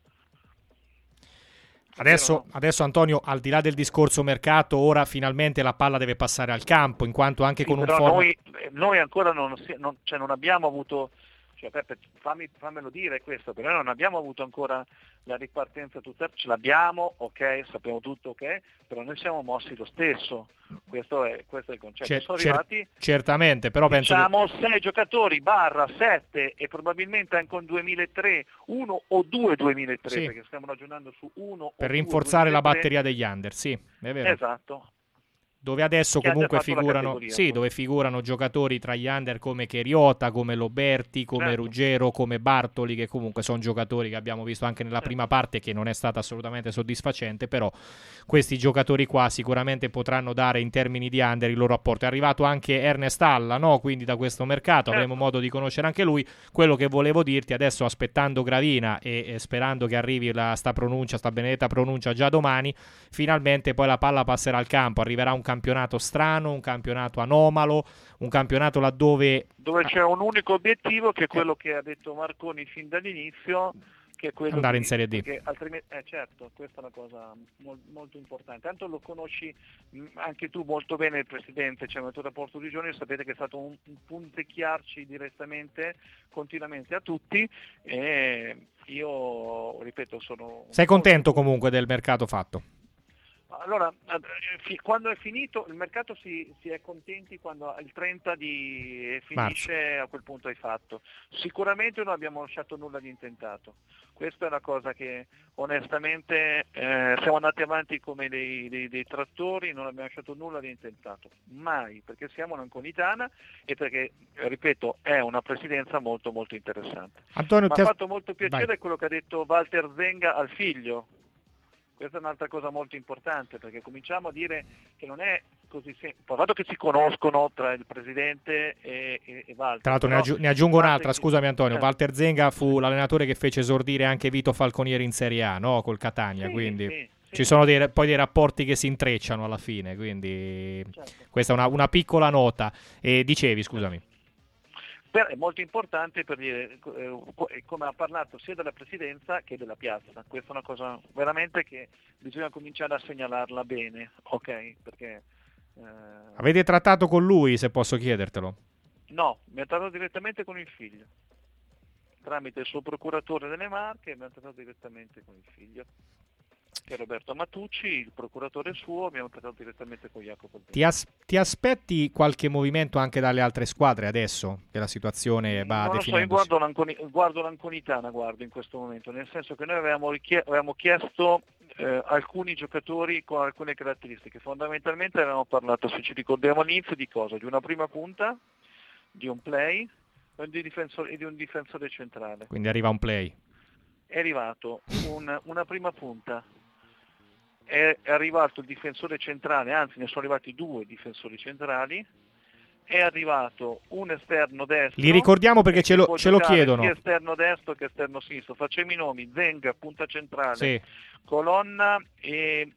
Adesso Antonio, al di là del discorso mercato, ora finalmente la palla deve passare al campo, in quanto anche con un format... Noi ancora non abbiamo avuto, fammelo dire questo, però non abbiamo avuto ancora la ripartenza tutta, ce l'abbiamo, sappiamo tutto, però noi siamo mossi lo stesso, questo è il concetto. Sono arrivati, certamente, però penso 6 giocatori /7 e probabilmente anche un 2003, uno o due 2003, sì. Perché stiamo ragionando su uno per o rinforzare due 2003. La batteria degli under, sì, è vero. Esatto. dove adesso che comunque fatto la figurano, categoria, sì, dove figurano giocatori tra gli under come Cheriota, come Loberti, come Certo. Ruggero, come Bartoli, che comunque sono giocatori che abbiamo visto anche nella Certo. prima parte, che non è stata assolutamente soddisfacente, però questi giocatori qua sicuramente potranno dare in termini di under il loro apporto. È arrivato anche Ernest Alla, no? Quindi da questo mercato avremo modo di conoscere anche lui. Quello che volevo dirti adesso, aspettando Gravina e sperando che arrivi sta benedetta pronuncia già domani, finalmente poi la palla passerà al campo, arriverà un campionato strano, un campionato anomalo, un campionato laddove c'è un unico obiettivo, che è quello che ha detto Marconi fin dall'inizio, che è quello andare in Serie D. Perché altrimenti, certo, questa è una cosa molto importante. Tanto lo conosci anche tu molto bene il Presidente, cioè nel tuo rapporto di giorni sapete che è stato un punzecchiarci direttamente, continuamente a tutti, e io, ripeto, sono... Sei contento comunque del mercato fatto? Allora, quando è finito il mercato si è contenti quando il 30 finisce, a quel punto hai fatto. Sicuramente non abbiamo lasciato nulla di intentato. Questa è una cosa che onestamente siamo andati avanti come dei trattori, non abbiamo lasciato nulla di intentato. Mai, perché siamo un'anconitana e perché, ripeto, è una presidenza molto molto interessante. Antonio, mi ha fatto molto piacere quello che ha detto Walter Zenga al figlio. Questa è un'altra cosa molto importante, perché cominciamo a dire che non è così semplice. Dato che si conoscono tra il Presidente e Walter. Tra l'altro ne aggiungo un'altra, scusami Antonio, Walter Zenga fu l'allenatore che fece esordire anche Vito Falconieri in Serie A, no? Col Catania, sì, quindi sì. ci sono poi dei rapporti che si intrecciano alla fine, quindi certo. Questa è una piccola nota. E dicevi, scusami. È molto importante per dire, come ha parlato sia della presidenza che della piazza. Questa è una cosa veramente che bisogna cominciare a segnalarla bene, ok? Perché avete trattato con lui, se posso chiedertelo? No, mi ha trattato direttamente con il figlio, tramite il suo procuratore delle Marche, mi ha trattato direttamente con il figlio, che è Roberto Matucci, il procuratore suo, abbiamo trattato direttamente con Jacopo. Ti aspetti qualche movimento anche dalle altre squadre adesso, che la situazione va definendosi? Io guardo l'Anconitana, in questo momento, nel senso che noi avevamo chiesto alcuni giocatori con alcune caratteristiche. Fondamentalmente avevamo parlato, se ci ricordiamo all'inizio, di cosa? Di una prima punta, di un play e di un difensore centrale. Quindi arriva un play. È arrivato una prima punta, è arrivato il difensore centrale, anzi ne sono arrivati 2 difensori centrali, è arrivato un esterno destro. Li ricordiamo perché ce lo chiedono. Sia esterno destro che esterno sinistro. Facciamo i nomi: Zenga, punta centrale, sì. Colonna e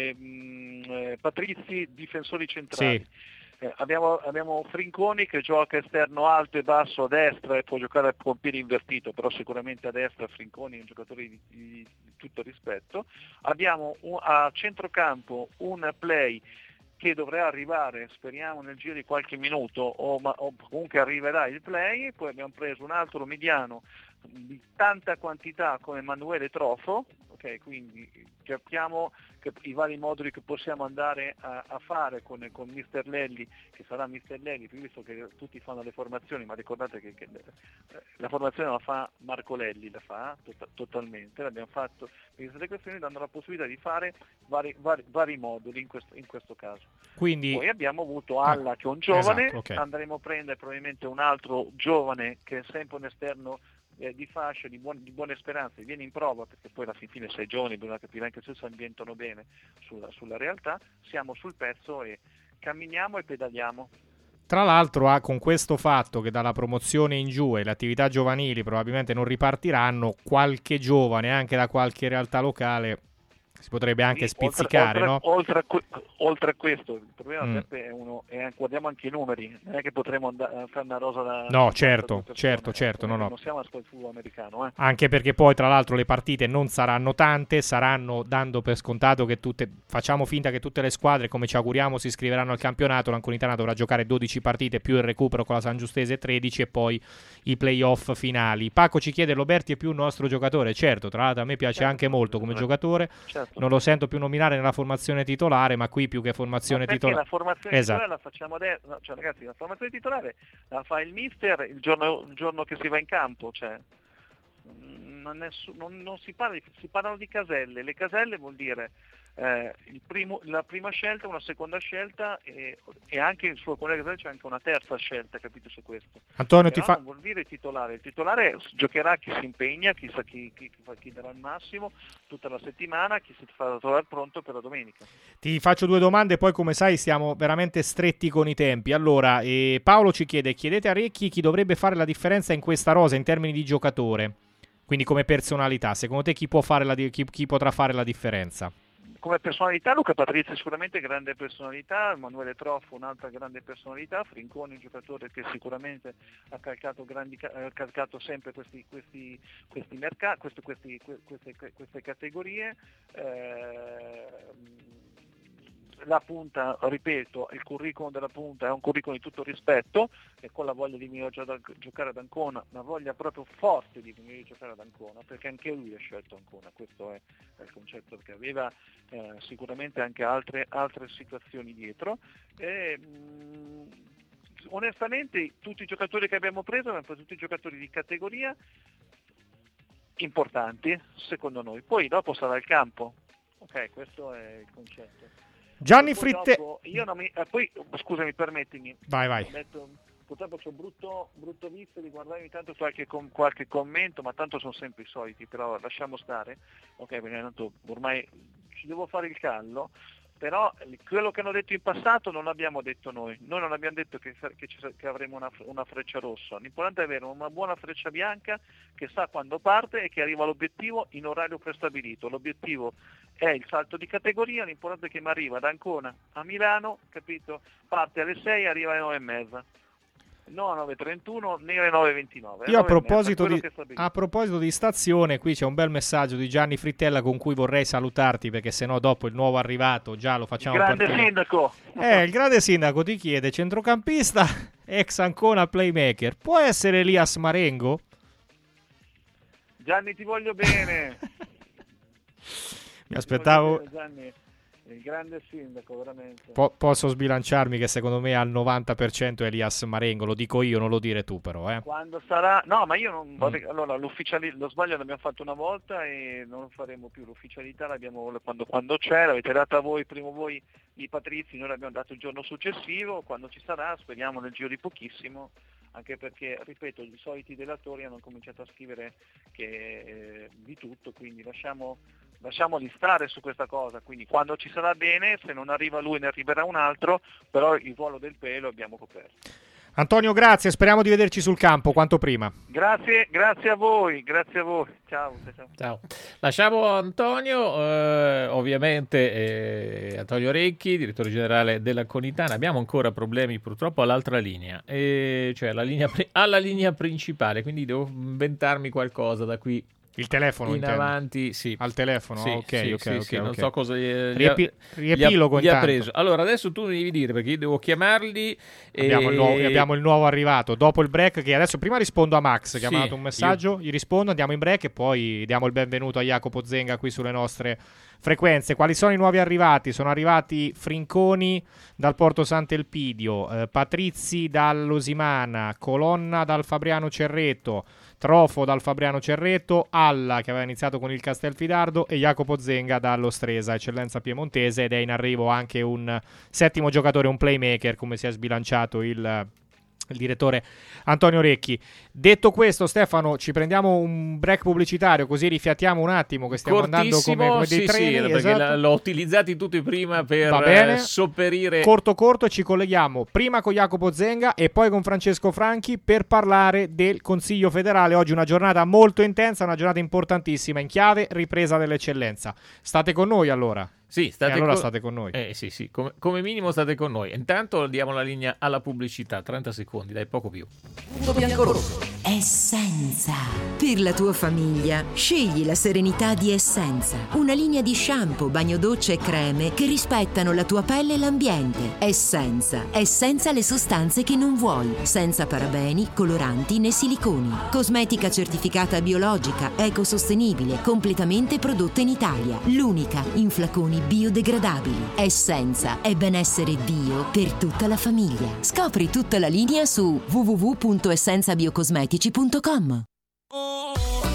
Patrizzi, difensori centrali. Sì. Abbiamo Frinconi che gioca esterno alto e basso a destra e può giocare con piede invertito, però sicuramente a destra Frinconi è un giocatore di tutto rispetto. Abbiamo a centrocampo un play che dovrà arrivare, speriamo, nel giro di qualche minuto, o comunque arriverà il play. Poi abbiamo preso un altro mediano di tanta quantità come Emanuele Trofo, ok, quindi capiamo che i vari moduli che possiamo andare a fare con Mister Lelli, che sarà Mister Lelli, visto che tutti fanno le formazioni, ma ricordate che la formazione la fa Marco Lelli, la fa totalmente, l'abbiamo fatto per queste questioni, dando la possibilità di fare vari moduli in questo caso. Quindi, poi abbiamo avuto Alla che è un giovane, esatto, okay. Andremo a prendere probabilmente un altro giovane che è sempre un esterno di fascia, di buone speranze, viene in prova, perché poi alla fine 6 giorni bisogna capire anche se si ambientano bene sulla realtà. Siamo sul pezzo e camminiamo e pedaliamo. Tra l'altro con questo fatto che dalla promozione in giù e le attività giovanili probabilmente non ripartiranno, qualche giovane anche da qualche realtà locale si potrebbe anche spizzicare, no? Oltre a questo, il problema è guardiamo anche i numeri, non è che potremo fare una rosa da... No, certo, no. Non siamo al football americano, Anche perché poi, tra l'altro, le partite non saranno tante, saranno, dando per scontato che facciamo finta che tutte le squadre, come ci auguriamo, si iscriveranno al campionato. L'Anconitana dovrà giocare 12 partite più il recupero con la San Giustese 13 e poi i playoff finali. Paco ci chiede: Roberti è più un nostro giocatore? Certo, tra l'altro a me piace anche molto come giocatore. Certo. Non lo sento più nominare nella formazione titolare, ma qui più che formazione titolare... la formazione titolare la facciamo adesso, no, cioè, ragazzi, la formazione titolare la fa il mister il giorno che si va in campo, cioè non si parla si parlano di caselle. Le caselle vuol dire la prima scelta, una seconda scelta e anche su alcune caselle c'è anche una terza scelta, capito, su questo. Antonio, non vuol dire il titolare giocherà chi si impegna, chi darà il massimo tutta la settimana, chi si fa trovare pronto per la domenica. Ti faccio 2 domande, poi come sai stiamo veramente stretti con i tempi. Allora, Paolo ci chiedete a Recchi chi dovrebbe fare la differenza in questa rosa in termini di giocatore, quindi come personalità. Secondo te chi potrà fare la differenza? Come personalità Luca Patrizia sicuramente grande personalità, Emanuele Troffo un'altra grande personalità, Frinconi un giocatore che sicuramente ha calcato sempre questi mercati, queste categorie. La punta, ripeto, il curriculum della punta è un curriculum di tutto rispetto e con la voglia di venire a giocare ad Ancona, una voglia proprio forte di venire a giocare ad Ancona, perché anche lui ha scelto Ancona, questo è il concetto, perché aveva sicuramente anche altre situazioni dietro. Onestamente tutti i giocatori che abbiamo preso tutti i giocatori di categoria importanti secondo noi, poi dopo sarà il campo, ok, questo è il concetto. Gianni Fritte. Poi scusami, permettimi. Vai. Purtroppo c'ho brutto vizio di guardare ogni tanto qualche commento, ma tanto sono sempre i soliti, però lasciamo stare. Ok, perché tanto ormai ci devo fare il callo, però quello che hanno detto in passato non l'abbiamo detto noi. Noi non abbiamo detto che avremo una freccia rossa. L'importante è avere una buona freccia bianca che sa quando parte e che arriva all'obiettivo in orario prestabilito. L'obiettivo è il salto di categoria, l'importante è che mi arriva da Ancona a Milano, capito? Parte alle 6 e arriva alle 9:30. No, 9:31 né alle 9:29. Io a proposito di stazione, qui c'è un bel messaggio di Gianni Frittella con cui vorrei salutarti, perché sennò dopo il nuovo arrivato già lo facciamo partire. Il grande sindaco. Il grande sindaco ti chiede: centrocampista, ex Ancona playmaker, può essere Elias Marengo? Gianni, ti voglio bene. Mi aspettavo. Gianni, il grande sindaco, veramente. Posso sbilanciarmi che secondo me al 90% è Elias Marengo, lo dico io, non lo dire tu però. Quando sarà... No, ma io non... Allora, lo sbaglio l'abbiamo fatto una volta e non lo faremo più. L'ufficialità l'abbiamo quando c'è, l'avete data voi, primo voi i Patrizi, noi l'abbiamo dato il giorno successivo, quando ci sarà, speriamo nel giro di pochissimo, anche perché, ripeto, i soliti delatori hanno cominciato a scrivere di tutto, quindi lasciamoli stare su questa cosa, quindi quando ci sarà bene, se non arriva lui ne arriverà un altro, però il ruolo del pelo abbiamo coperto. Antonio, grazie, speriamo di vederci sul campo quanto prima. Grazie a voi. Ciao. Lasciamo Antonio, ovviamente Antonio Recchi, direttore generale della Conitana. Abbiamo ancora problemi purtroppo all'altra linea, cioè alla linea principale, quindi devo inventarmi qualcosa da qui. Il telefono in avanti, sì. Al telefono, sì, ok. Non so cosa riepilogo gli ha preso. Allora adesso tu mi devi dire, perché io devo chiamarli. Abbiamo il nuovo arrivato dopo il break, che adesso prima rispondo a Max che ha mandato un messaggio, gli rispondo, andiamo in break e poi diamo il benvenuto a Jacopo Zenga qui sulle nostre frequenze. Quali sono i nuovi arrivati? Sono arrivati Frinconi dal Porto Sant'Elpidio, Patrizi dall'Osimana, Colonna dal Fabriano Cerreto, Trofo dal Fabriano Cerreto, Alla che aveva iniziato con il Castelfidardo e Jacopo Zenga dallo Stresa, eccellenza piemontese, ed è in arrivo anche un settimo giocatore, un playmaker, come si è sbilanciato il direttore Antonio Recchi. Detto questo, Stefano, ci prendiamo un break pubblicitario così rifiattiamo un attimo, che stiamo andando come dei treni. Sì, perché esatto. l'ho utilizzati tutti prima per sopperire. Corto, ci colleghiamo prima con Jacopo Zenga e poi con Francesco Franchi per parlare del Consiglio federale. Oggi una giornata molto intensa, una giornata importantissima in chiave ripresa dell'eccellenza. State con noi allora. Sì, state con noi. Sì, come minimo state con noi. Intanto diamo la linea alla pubblicità, 30 secondi, dai, poco più. Punto bianco rosso. Essenza. Per la tua famiglia, scegli la serenità di Essenza. Una linea di shampoo, bagno docce e creme che rispettano la tua pelle e l'ambiente. Essenza le sostanze che non vuoi, senza parabeni, coloranti né siliconi. Cosmetica certificata biologica, ecosostenibile, completamente prodotta in Italia. L'unica in flaconi biodegradabili. Essenza è benessere bio per tutta la famiglia. Scopri tutta la linea su www.essenzabiocosmetici.com.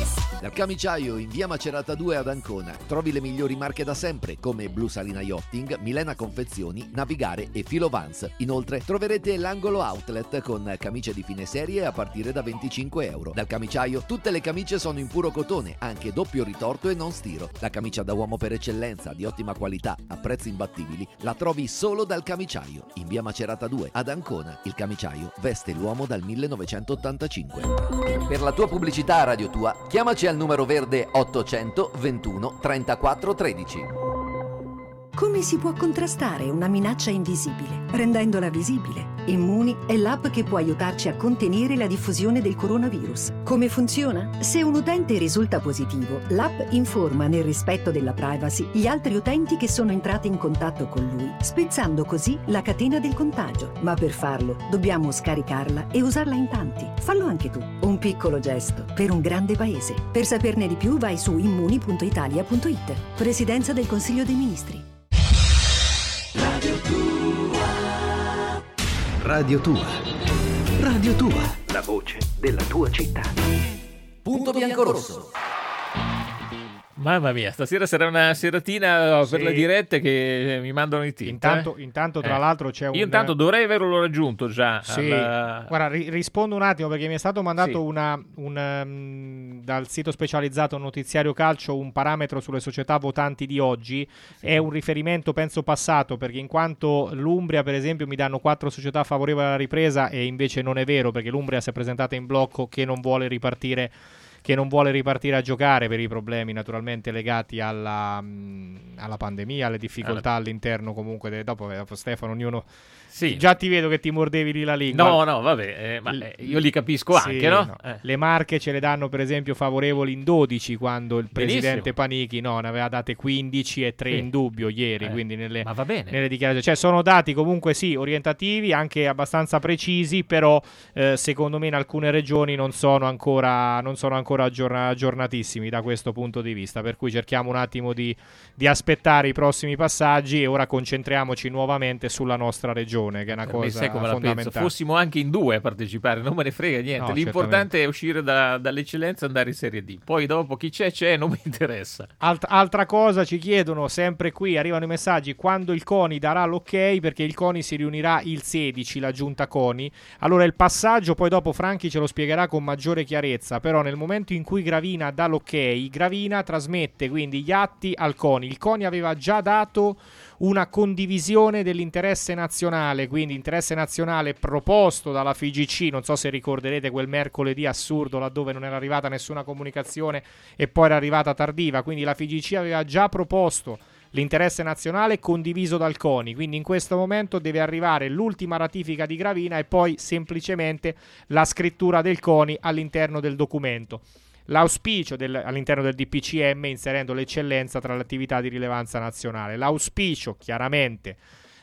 Dal Camiciaio in via Macerata 2 ad Ancona trovi le migliori marche da sempre come Blu Salina Yachting, Milena Confezioni, Navigare e Filo Vans. Inoltre troverete l'angolo outlet con camicie di fine serie a partire da €25. Dal Camiciaio tutte le camicie sono in puro cotone, anche doppio ritorto e non stiro. La camicia da uomo per eccellenza, di ottima qualità, a prezzi imbattibili, la trovi solo dal Camiciaio in via Macerata 2 ad Ancona. Il Camiciaio veste l'uomo dal 1985. Per la tua pubblicità a Radio Tua, chiamaci al numero verde 800 21 34 13. Come si può contrastare una minaccia invisibile? Rendendola visibile. Immuni è l'app che può aiutarci a contenere la diffusione del coronavirus. Come funziona? Se un utente risulta positivo, l'app informa nel rispetto della privacy gli altri utenti che sono entrati in contatto con lui, spezzando così la catena del contagio. Ma per farlo dobbiamo scaricarla e usarla in tanti. Fallo anche tu. Un piccolo gesto per un grande paese. Per saperne di più vai su immuni.italia.it. Presidenza del Consiglio dei Ministri. Radio Tua. Radio Tua. La voce della tua città. Punto bianco-rosso. Mamma mia, stasera sarà una seratina per le dirette che mi mandano i tip. Intanto tra l'altro c'è Io intanto dovrei averlo raggiunto già. Sì. Guarda, rispondo un attimo perché mi è stato mandato dal sito specializzato Notiziario Calcio un parametro sulle società votanti di oggi. Sì. È un riferimento penso passato, perché in quanto l'Umbria per esempio mi danno 4 società favorevoli alla ripresa, e invece non è vero, perché l'Umbria si è presentata in blocco che non vuole ripartire a giocare per i problemi naturalmente legati alla pandemia, alle difficoltà all'interno comunque dopo Stefano, ognuno già ti vedo che ti mordevi lì la lingua. No, vabbè, ma io li capisco anche, no? Le Marche ce le danno per esempio favorevoli in 12, quando il presidente Panichi ne aveva date 15 e 3 in dubbio ieri, quindi nelle dichiarazioni, cioè sono dati comunque orientativi, anche abbastanza precisi, però secondo me in alcune regioni non sono ancora aggiornatissimi da questo punto di vista, per cui cerchiamo un attimo di aspettare i prossimi passaggi e ora concentriamoci nuovamente sulla nostra regione, che è una cosa fondamentale. Fossimo anche in 2 a partecipare, non me ne frega niente, l'importante è uscire dall'eccellenza e andare in Serie D, poi dopo chi c'è non mi interessa. Altra cosa, ci chiedono sempre qui, arrivano i messaggi, quando il CONI darà l'ok, perché il CONI si riunirà il 16, la giunta CONI. Allora il passaggio poi dopo Franchi ce lo spiegherà con maggiore chiarezza, però nel momento in cui Gravina dà l'ok, Gravina trasmette quindi gli atti al CONI. Il CONI aveva già dato una condivisione dell'interesse nazionale, quindi interesse nazionale proposto dalla FIGC, non so se ricorderete quel mercoledì assurdo laddove non era arrivata nessuna comunicazione e poi era arrivata tardiva, quindi la FIGC aveva già proposto l'interesse nazionale condiviso dal CONI, quindi in questo momento deve arrivare l'ultima ratifica di Gravina e poi semplicemente la scrittura del CONI all'interno del documento. L'auspicio all'interno del DPCM, inserendo l'eccellenza tra le attività di rilevanza nazionale. L'auspicio chiaramente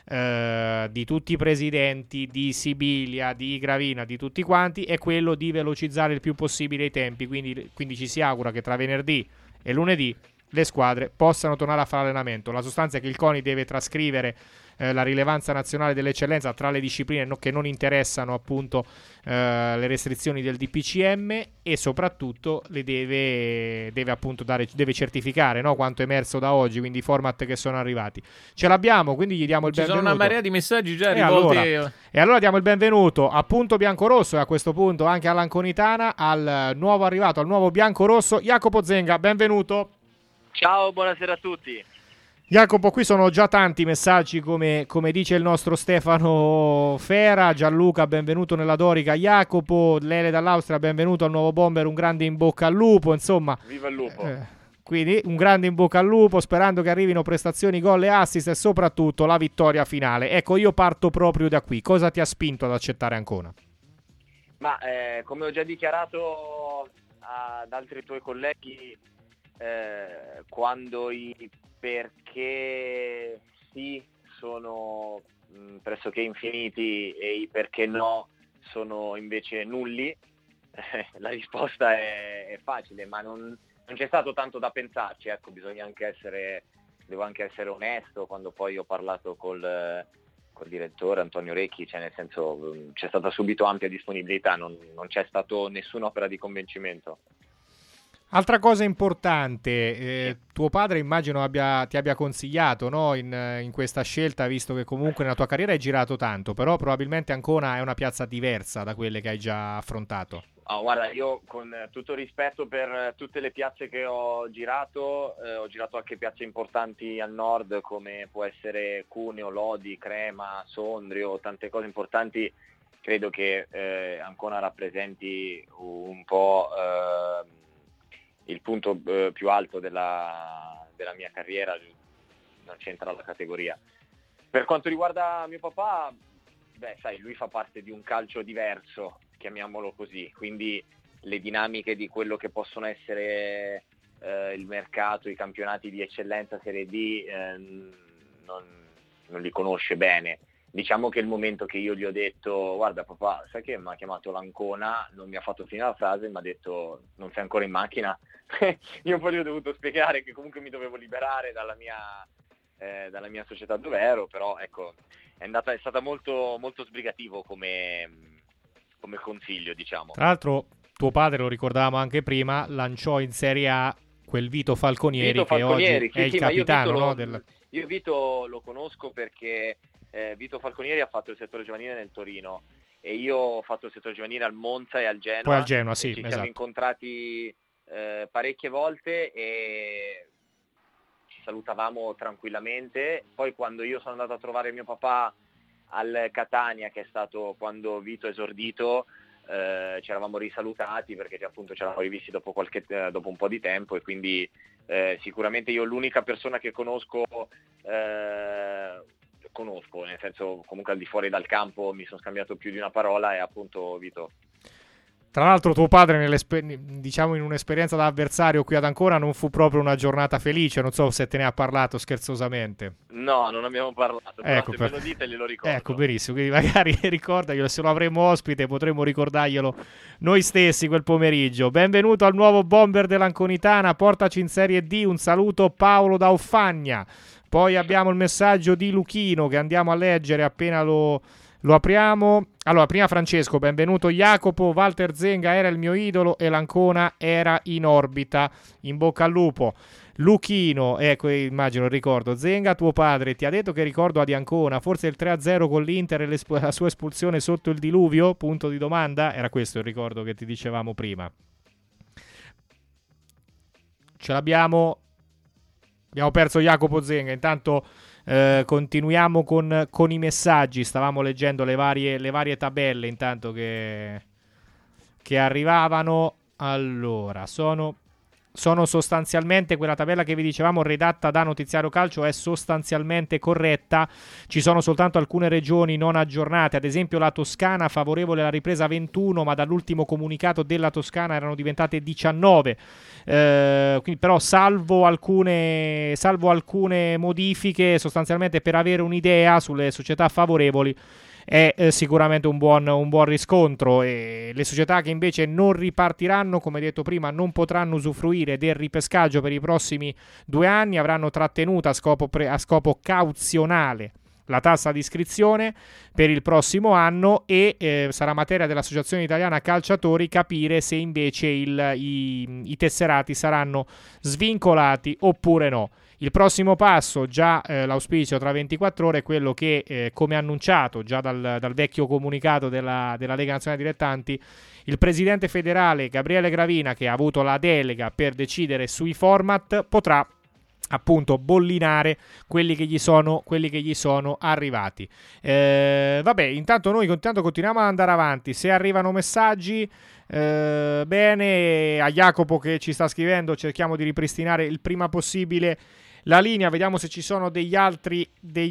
di tutti i presidenti, di Sibilia, di Gravina, di tutti quanti, è quello di velocizzare il più possibile i tempi, quindi ci si augura che tra venerdì e lunedì le squadre possano tornare a fare allenamento. La sostanza è che il CONI deve trascrivere la rilevanza nazionale dell'eccellenza tra le discipline che non interessano appunto le restrizioni del DPCM, e soprattutto le deve appunto deve certificare, no, quanto emerso da oggi, quindi i format che sono arrivati. Ce l'abbiamo, quindi gli diamo il benvenuto. Ci sono una marea di messaggi già rivolti. E allora diamo il benvenuto a Punto Biancorosso e a questo punto anche all'Anconitana, al nuovo arrivato, al nuovo biancorosso, Jacopo Zenga, benvenuto. Ciao, buonasera a tutti. Jacopo, qui sono già tanti messaggi, come dice il nostro Stefano Fera. Gianluca, benvenuto nella Dorica. Jacopo, Lele dall'Austria, benvenuto al nuovo bomber, un grande in bocca al lupo, insomma. Viva il lupo. Quindi un grande in bocca al lupo, sperando che arrivino prestazioni, gol e assist e soprattutto la vittoria finale. Ecco, io parto proprio da qui. Cosa ti ha spinto ad accettare Ancona? Ma come ho già dichiarato ad altri tuoi colleghi, quando i perché sì sono pressoché infiniti e i perché no sono invece nulli, la risposta è facile, ma non c'è stato tanto da pensarci, ecco, devo anche essere onesto. Quando poi ho parlato col direttore Antonio Recchi, cioè nel senso c'è stata subito ampia disponibilità, non c'è stato nessun'opera di convincimento. Altra cosa importante, tuo padre immagino ti abbia consigliato, no? in questa scelta, visto che comunque nella tua carriera hai girato tanto, però probabilmente Ancona è una piazza diversa da quelle che hai già affrontato. Oh, guarda, io con tutto rispetto per tutte le piazze che ho girato anche piazze importanti al nord come può essere Cuneo, Lodi, Crema, Sondrio, tante cose importanti. Credo che Ancona rappresenti un po' il punto più alto della mia carriera, non c'entra la categoria. Per quanto riguarda mio papà, sai, lui fa parte di un calcio diverso, chiamiamolo così, quindi le dinamiche di quello che possono essere il mercato, i campionati di eccellenza Serie D non li conosce bene. Diciamo che il momento che io gli ho detto guarda papà, sai che mi ha chiamato l'Ancona, non mi ha fatto finire la frase, mi ha detto non sei ancora in macchina? Io poi gli ho dovuto spiegare che comunque mi dovevo liberare dalla mia società dove ero, però ecco è stata molto, molto sbrigativo come consiglio, diciamo. Tra l'altro tuo padre, lo ricordavamo anche prima, lanciò in Serie A quel Vito Falconieri, che oggi è il capitano, no? Io Vito lo conosco perché Vito Falconieri ha fatto il settore giovanile nel Torino e io ho fatto il settore giovanile al Monza e al Genoa. Poi al Genoa, sì, ci esatto. Siamo incontrati parecchie volte e ci salutavamo tranquillamente. Poi quando io sono andato a trovare mio papà al Catania, che è stato quando Vito è esordito, ci eravamo risalutati perché appunto ci eravamo rivisti dopo un po' di tempo, e quindi sicuramente io l'unica persona che conosco, nel senso comunque al di fuori dal campo mi sono scambiato più di una parola, è appunto Vito. Tra l'altro tuo padre diciamo in un'esperienza da avversario qui ad Ancona non fu proprio una giornata felice, non so se te ne ha parlato scherzosamente. No, non abbiamo parlato, però ecco, se me lo dite glielo ricordo. Ecco, benissimo, quindi magari ricordaglielo, se lo avremo ospite potremmo ricordarglielo noi stessi quel pomeriggio. Benvenuto al nuovo bomber dell'Anconitana, portaci in Serie D, un saluto Paolo da Uffagna. Poi abbiamo il messaggio di Luchino che andiamo a leggere appena lo apriamo. Allora, prima Francesco, benvenuto Jacopo, Walter Zenga era il mio idolo e l'Ancona era in orbita, in bocca al lupo. Luchino, ecco, immagino, ricordo, Zenga, tuo padre ti ha detto che ricordo ha di Ancona, forse il 3-0 con l'Inter e la sua espulsione sotto il diluvio? Punto di domanda, era questo il ricordo che ti dicevamo prima. Ce l'abbiamo, abbiamo perso Jacopo Zenga, intanto continuiamo con i messaggi. Stavamo leggendo le varie tabelle intanto che arrivavano. Allora, sono sostanzialmente quella tabella che vi dicevamo redatta da Notiziario Calcio, è sostanzialmente corretta. Ci sono soltanto alcune regioni non aggiornate, ad esempio la Toscana favorevole alla ripresa 21, ma dall'ultimo comunicato della Toscana erano diventate 19. Quindi però salvo alcune modifiche, sostanzialmente per avere un'idea sulle società favorevoli è sicuramente un buon riscontro, e le società che invece non ripartiranno, come detto prima, non potranno usufruire del ripescaggio per i prossimi 2 anni, avranno trattenuta a scopo cauzionale la tassa di iscrizione per il prossimo anno, e sarà materia dell'Associazione Italiana Calciatori capire se invece i tesserati saranno svincolati oppure no. Il prossimo passo, già l'auspicio tra 24 ore, è quello che, come annunciato già dal vecchio comunicato della Lega Nazionale Dilettanti, il presidente federale Gabriele Gravina, che ha avuto la delega per decidere sui format, potrà appunto bollinare quelli che gli sono arrivati. Vabbè, intanto noi continuiamo ad andare avanti. Se arrivano messaggi, bene, a Jacopo che ci sta scrivendo, cerchiamo di ripristinare il prima possibile la linea, vediamo se ci sono degli altri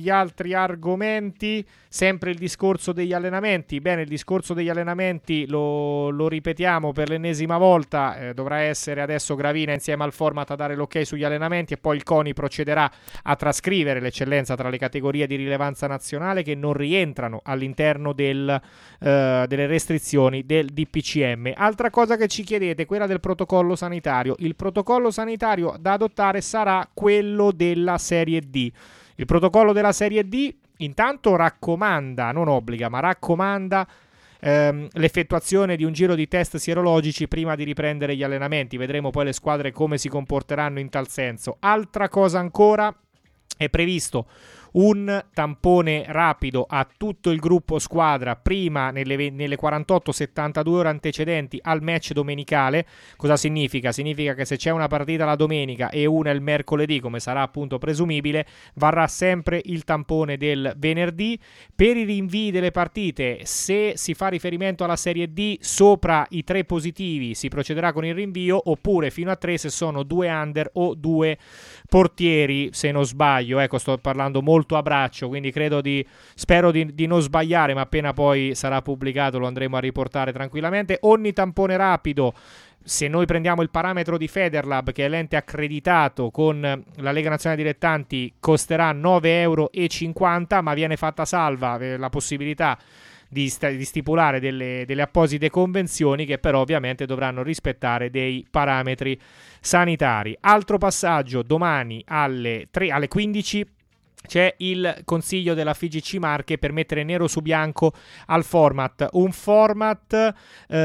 argomenti. Sempre il discorso degli allenamenti. Bene, il discorso degli allenamenti lo ripetiamo per l'ennesima volta, dovrà essere adesso Gravina insieme al format a dare l'ok sugli allenamenti, e poi il CONI procederà a trascrivere l'eccellenza tra le categorie di rilevanza nazionale che non rientrano all'interno delle restrizioni del DPCM. Altra cosa che ci chiedete, quella del protocollo sanitario. Il protocollo sanitario da adottare sarà quello della Serie D. Il protocollo della Serie D intanto raccomanda, non obbliga, ma raccomanda l'effettuazione di un giro di test sierologici prima di riprendere gli allenamenti. Vedremo poi le squadre come si comporteranno in tal senso. Altra cosa ancora, è previsto un tampone rapido a tutto il gruppo squadra prima nelle 48-72 ore antecedenti al match domenicale. Cosa significa? Significa che se c'è una partita la domenica e una il mercoledì, come sarà appunto presumibile, varrà sempre il tampone del venerdì. Per i rinvii delle partite, se si fa riferimento alla Serie D, sopra i 3 positivi si procederà con il rinvio, oppure fino a 3 se sono 2 under o 2 portieri, se non sbaglio. Ecco, sto parlando molto a braccio, quindi spero di non sbagliare, ma appena poi sarà pubblicato lo andremo a riportare tranquillamente. Ogni tampone rapido, se noi prendiamo il parametro di Federlab, che è l'ente accreditato con la Lega Nazionale Dilettanti, costerà 9,50 €, ma viene fatta salva la possibilità di stipulare delle apposite convenzioni che però ovviamente dovranno rispettare dei parametri sanitari. Altro passaggio: domani alle 15 c'è il consiglio della FIGC Marche per mettere nero su bianco al format, un format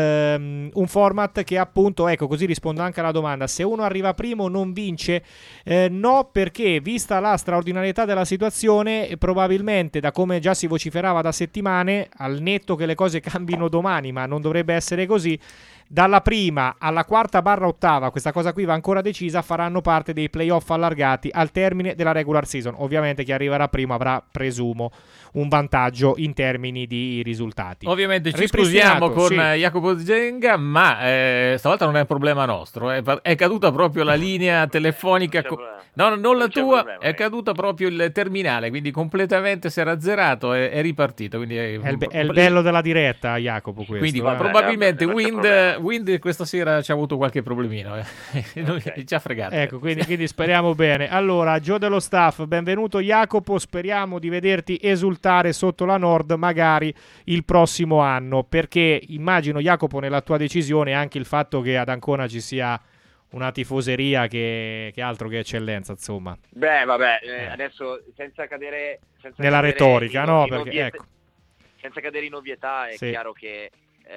che appunto, ecco, così rispondo anche alla domanda: se uno arriva primo non vince? No, perché vista la straordinarietà della situazione, probabilmente, da come già si vociferava da settimane, al netto che le cose cambino domani, ma non dovrebbe essere così, dalla prima alla quarta / ottava, questa cosa qui va ancora decisa, faranno parte dei playoff allargati al termine della regular season. Ovviamente chi arriverà primo avrà, presumo, un vantaggio in termini di risultati. Ovviamente ci scusiamo con Jacopo Zenga, ma stavolta non è un problema nostro, è caduta proprio la linea telefonica, non la tua, problema, è caduta proprio il terminale, quindi completamente si era azzerato e è ripartito. Quindi è il bello della diretta, Jacopo, questo. Quindi probabilmente Wind questa sera ci ha avuto qualche problemino, ci ha fregato. Ecco, quindi speriamo bene. Allora, Gio dello staff, benvenuto Jacopo, speriamo di vederti esultare sotto la Nord magari il prossimo anno, perché immagino, Jacopo, nella tua decisione anche il fatto che ad Ancona ci sia una tifoseria che altro che eccellenza, insomma. Beh, vabbè, adesso senza cadere nella retorica, no? Perché ecco, senza cadere in ovvietà, è chiaro che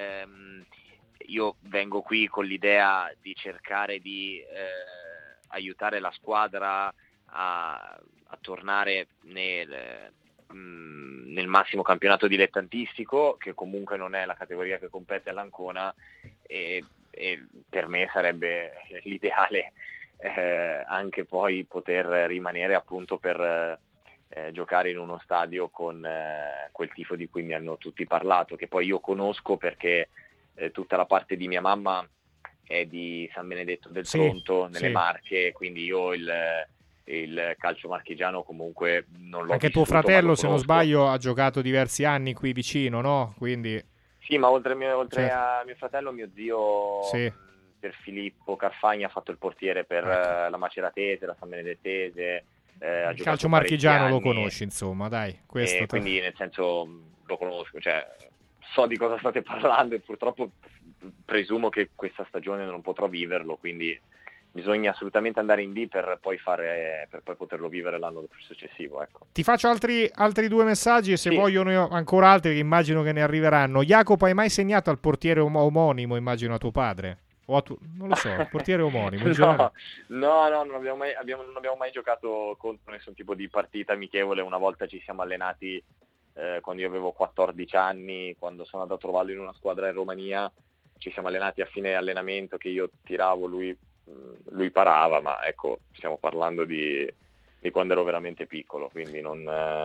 io vengo qui con l'idea di cercare di aiutare la squadra a tornare nel massimo campionato dilettantistico, che comunque non è la categoria che compete all'Ancona, e per me sarebbe l'ideale anche poi poter rimanere appunto per giocare in uno stadio con quel tifo di cui mi hanno tutti parlato, che poi io conosco perché tutta la parte di mia mamma è di San Benedetto del Tronto, nelle Marche, quindi io il calcio marchigiano comunque non l'ho anche vissuto, tuo fratello, se non sbaglio, ha giocato diversi anni qui vicino, no? Quindi sì, ma oltre a mio fratello, mio zio per Filippo Carfagna ha fatto il portiere per la Maceratese, la San Benedettese. Il calcio marchigiano lo conosci, insomma, dai. Questo quindi nel senso lo conosco, cioè so di cosa state parlando, e purtroppo presumo che questa stagione non potrò viverlo, quindi bisogna assolutamente andare in D per poi poterlo vivere l'anno successivo, ecco. Ti faccio altri 2 messaggi, e se vogliono ancora altri, che immagino che ne arriveranno. Jacopo, hai mai segnato al portiere omonimo, immagino a tuo padre? Non lo so, portiere omonimo in generale? No, non abbiamo mai giocato contro nessun tipo di partita amichevole. Una volta ci siamo allenati quando io avevo 14 anni, quando sono andato a trovarlo in una squadra in Romania. Ci siamo allenati a fine allenamento, che io tiravo, lui parava, ma ecco, stiamo parlando di quando ero veramente piccolo, quindi no.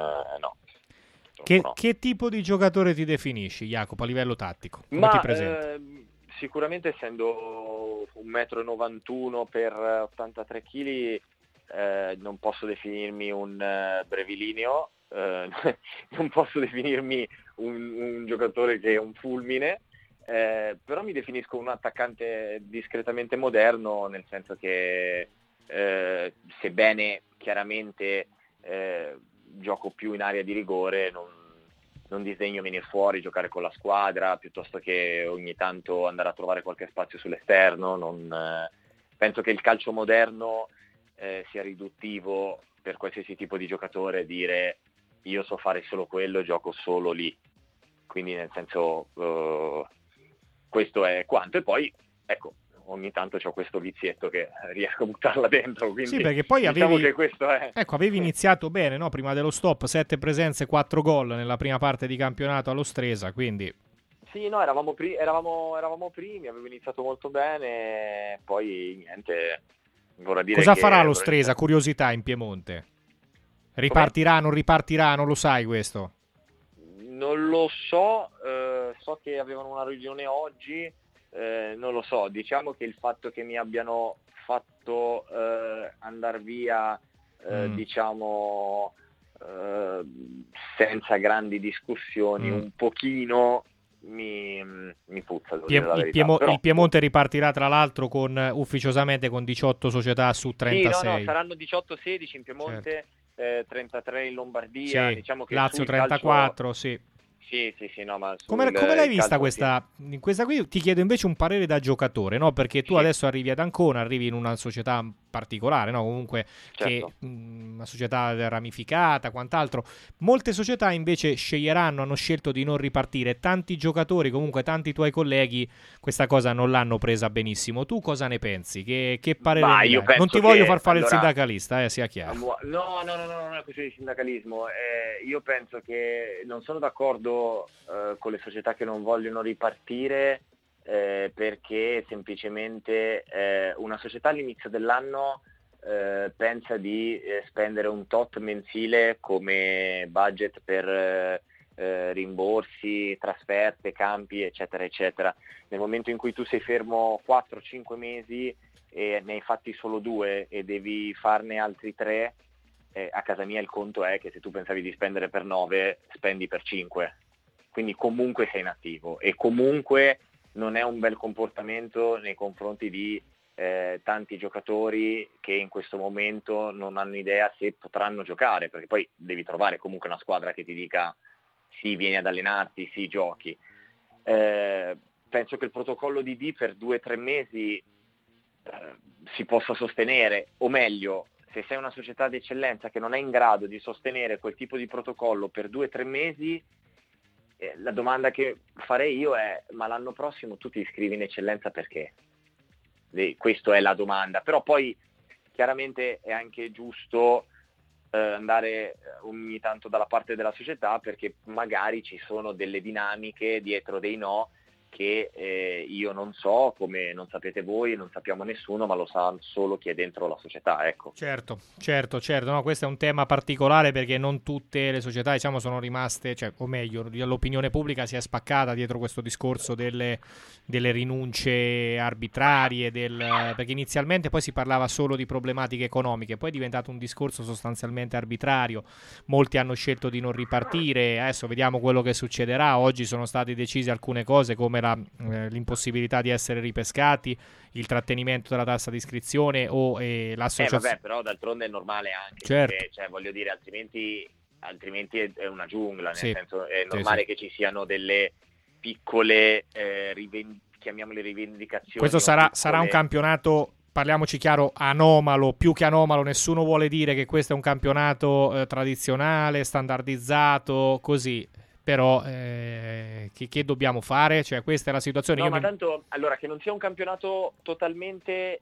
Che tipo di giocatore ti definisci, Jacopo, a livello tattico? Come ti presenti? Sicuramente, essendo 1,91 m per 83 kg, non posso definirmi un brevilineo, non posso definirmi un giocatore che è un fulmine, però mi definisco un attaccante discretamente moderno, nel senso che sebbene chiaramente gioco più in area di rigore, non disdegno venire fuori, giocare con la squadra, piuttosto che ogni tanto andare a trovare qualche spazio sull'esterno. Penso che il calcio moderno sia riduttivo per qualsiasi tipo di giocatore, dire io so fare solo quello e gioco solo lì. quindi nel senso questo è quanto. E poi ecco, ogni tanto c'ho questo vizietto che riesco a buttarla dentro, quindi sì, perché poi diciamo che questo è... Ecco, avevi iniziato bene, no? Prima dello stop, 7 presenze, 4 gol nella prima parte di campionato allo Stresa, quindi... Sì, no, eravamo primi, avevo iniziato molto bene, poi niente, vorrà dire cosa che... farà lo Stresa, curiosità, in Piemonte? Ripartirà, non ripartirà, non lo sai questo? Non lo so, so che avevano una riunione oggi, non lo so, diciamo che il fatto che mi abbiano fatto andare via, diciamo, senza grandi discussioni, un pochino mi puzza, devo dire la verità. Però... Il Piemonte ripartirà tra l'altro ufficiosamente con 18 società su 36. Sì, no, saranno 18-16 in Piemonte, certo. 33 in Lombardia, sì, diciamo che Lazio 34, calcio... sì. Sì, no, ma come l'hai vista questa qui? Ti chiedo invece un parere da giocatore, no? Perché tu adesso arrivi ad Ancona, arrivi in una società particolare, no? Comunque certo. Una società ramificata, quant'altro. Molte società invece hanno scelto di non ripartire. Tanti giocatori, comunque tanti tuoi colleghi, questa cosa non l'hanno presa benissimo. Tu cosa ne pensi? Che parere hai? Non ti voglio far fare il sindacalista, sia chiaro. No, non è una questione di sindacalismo. Io penso che non sono d'accordo con le società che non vogliono ripartire, perché semplicemente una società all'inizio dell'anno pensa di spendere un tot mensile come budget per rimborsi, trasferte, campi, eccetera eccetera. Nel momento in cui tu sei fermo 4-5 mesi e ne hai fatti solo 2 e devi farne altri 3, a casa mia il conto è che se tu pensavi di spendere per 9, spendi per 5. Quindi comunque sei inattivo e comunque non è un bel comportamento nei confronti di tanti giocatori che in questo momento non hanno idea se potranno giocare, perché poi devi trovare comunque una squadra che ti dica sì, vieni ad allenarti, sì, giochi. Penso che il protocollo di D per 2-3 mesi si possa sostenere, o meglio, se sei una società di eccellenza che non è in grado di sostenere quel tipo di protocollo per 2-3 mesi, la domanda che farei io è: ma l'anno prossimo tu ti iscrivi in eccellenza perché? Questa è la domanda. Però poi chiaramente è anche giusto andare ogni tanto dalla parte della società, perché magari ci sono delle dinamiche dietro dei no che io non so, come non sapete voi, non sappiamo nessuno, ma lo sa solo chi è dentro la società, ecco. Certo, no, questo è un tema particolare perché non tutte le società, diciamo, sono rimaste, o meglio, l'opinione pubblica si è spaccata dietro questo discorso delle rinunce arbitrarie, perché inizialmente poi si parlava solo di problematiche economiche, poi è diventato un discorso sostanzialmente arbitrario, molti hanno scelto di non ripartire, adesso vediamo quello che succederà. Oggi sono state decise alcune cose come l'impossibilità di essere ripescati, il trattenimento della tassa di iscrizione o l'associazione. Vabbè, però d'altronde è normale anche, certo. Perché, voglio dire, altrimenti è una giungla, nel senso è normale che ci siano delle piccole chiamiamole rivendicazioni. Questo sarà un campionato, parliamoci chiaro, anomalo, più che anomalo. Nessuno vuole dire che questo è un campionato tradizionale, standardizzato, così. Però che dobbiamo fare? Cioè, questa è la situazione. No, tanto, allora, che non sia un campionato totalmente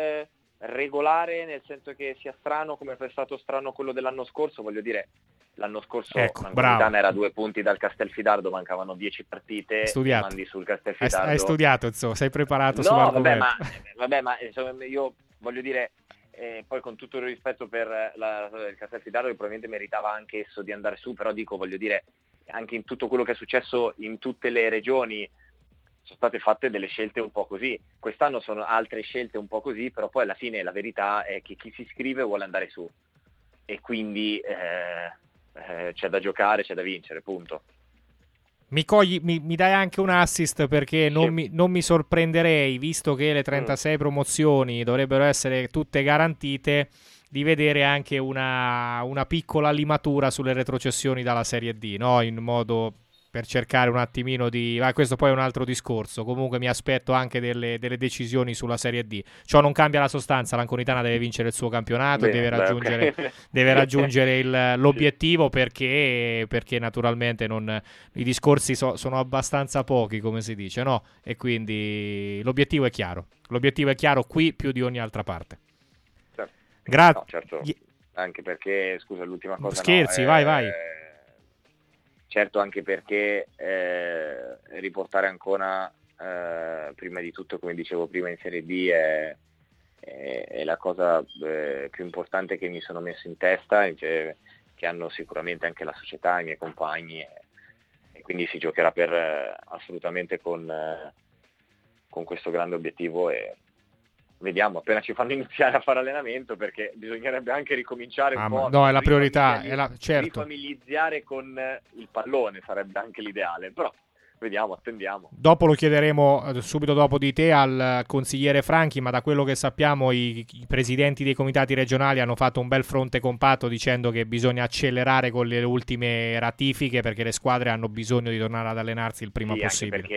regolare, nel senso che sia strano come è stato strano quello dell'anno scorso, voglio dire, l'anno scorso Napolitana era 2 punti dal Castelfidardo, mancavano 10 partite, mandi sul Castelfidardo. Hai studiato, insomma, sei preparato no, sull'argomento. Vabbè, ma insomma, io voglio dire, poi con tutto il rispetto per il Castelfidardo, che probabilmente meritava anche esso di andare su, però dico, voglio dire, anche in tutto quello che è successo in tutte le regioni sono state fatte delle scelte un po' così. Quest'anno sono altre scelte un po' così, però poi alla fine la verità è che chi si iscrive vuole andare su e quindi c'è da giocare, c'è da vincere, punto. Mi dai anche un assist, perché non mi sorprenderei, visto che le 36 promozioni dovrebbero essere tutte garantite, di vedere anche una piccola limatura sulle retrocessioni dalla Serie D, no? In modo per cercare un attimino di... questo poi è un altro discorso. Comunque mi aspetto anche delle decisioni sulla Serie D. Ciò non cambia la sostanza, l'Anconitana deve vincere il suo campionato, deve raggiungere l'obiettivo, perché naturalmente i discorsi sono abbastanza pochi, come si dice, no? E quindi l'obiettivo è chiaro qui più di ogni altra parte. Grazie. No, certo, anche perché, scusa, l'ultima cosa... Scherzi, vai. Certo, anche perché riportare Ancona prima di tutto, come dicevo prima, in Serie D è la cosa più importante che mi sono messo in testa, che hanno sicuramente anche la società, i miei compagni, e quindi si giocherà assolutamente con questo grande obiettivo, e vediamo appena ci fanno iniziare a fare allenamento, perché bisognerebbe anche ricominciare un po'. No, è la priorità, certo. Rifamiliarizzare con il pallone sarebbe anche l'ideale, però vediamo, attendiamo. Dopo lo chiederemo subito dopo di te al consigliere Franchi, ma da quello che sappiamo i presidenti dei comitati regionali hanno fatto un bel fronte compatto dicendo che bisogna accelerare con le ultime ratifiche, perché le squadre hanno bisogno di tornare ad allenarsi il prima possibile. Anche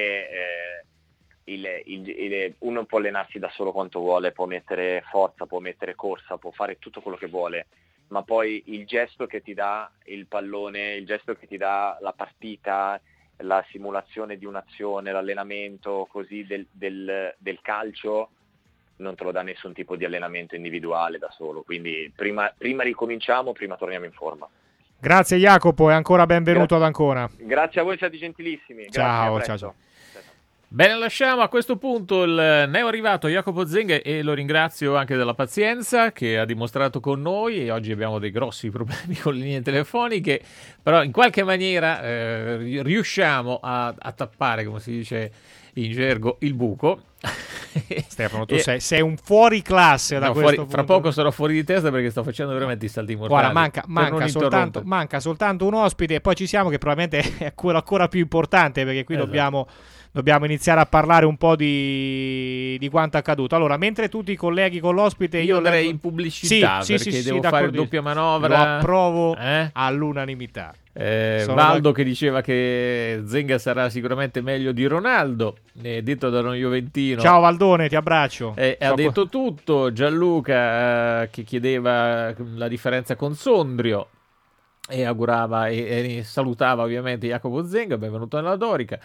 perché uno può allenarsi da solo quanto vuole, può mettere forza, può mettere corsa, può fare tutto quello che vuole, ma poi il gesto che ti dà il pallone, il gesto che ti dà la partita, la simulazione di un'azione, l'allenamento così del calcio, non te lo dà nessun tipo di allenamento individuale da solo, quindi prima ricominciamo, prima torniamo in forma. Grazie Jacopo, e ancora benvenuto ad Ancona. Grazie a voi, siete gentilissimi. Ciao. Bene, lasciamo a questo punto il neo arrivato Jacopo Zenga, e lo ringrazio anche della pazienza che ha dimostrato con noi, e oggi abbiamo dei grossi problemi con le linee telefoniche, però in qualche maniera riusciamo a tappare, come si dice in gergo, il buco. Stefano, tu sei un fuori classe da questo punto. Fra poco sarò fuori di testa perché sto facendo veramente i salti mortali. Guarda, manca soltanto un ospite, e poi ci siamo, che probabilmente è ancora più importante, perché qui dobbiamo iniziare a parlare un po' di quanto accaduto. Allora, mentre tu ti colleghi con l'ospite, io andrei in pubblicità, perché devo fare doppia manovra. Lo approvo all'unanimità. Valdo che diceva che Zenga sarà sicuramente meglio di Ronaldo, detto da uno juventino. Ciao Valdone, ti abbraccio. Ha detto tutto. Gianluca che chiedeva la differenza con Sondrio e augurava e salutava ovviamente Jacopo Zenga, benvenuto nella Dorica.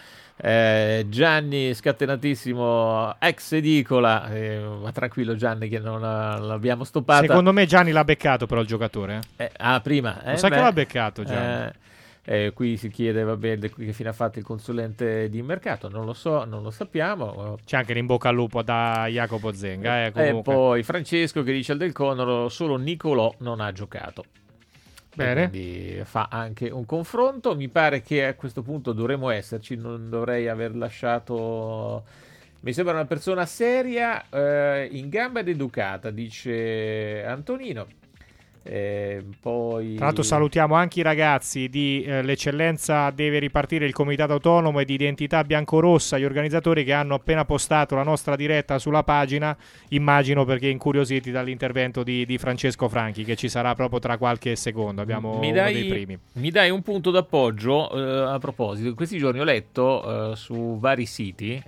Gianni scatenatissimo, ex edicola, ma tranquillo Gianni che non l'abbiamo stoppata. Secondo me Gianni l'ha beccato però il giocatore. Prima. Lo sai che l'ha beccato Gianni? Qui si chiede che fine ha fatto il consulente di mercato, non lo so, non lo sappiamo. C'è anche l'in bocca al lupo da Jacopo Zenga. E poi Francesco che dice al Del Conoro solo Nicolò non ha giocato. Bene. Quindi fa anche un confronto. Mi pare che a questo punto dovremmo esserci, non dovrei aver lasciato. Mi sembra una persona seria, in gamba ed educata, dice Antonino. Poi tra l'altro salutiamo anche i ragazzi di l'Eccellenza deve ripartire, il comitato autonomo e di identità biancorossa, gli organizzatori, che hanno appena postato la nostra diretta sulla pagina, immagino perché incuriositi dall'intervento di Francesco Franchi, che ci sarà proprio tra qualche secondo. Abbiamo uno dei primi. Mi dai un punto d'appoggio a proposito. In questi giorni ho letto su vari siti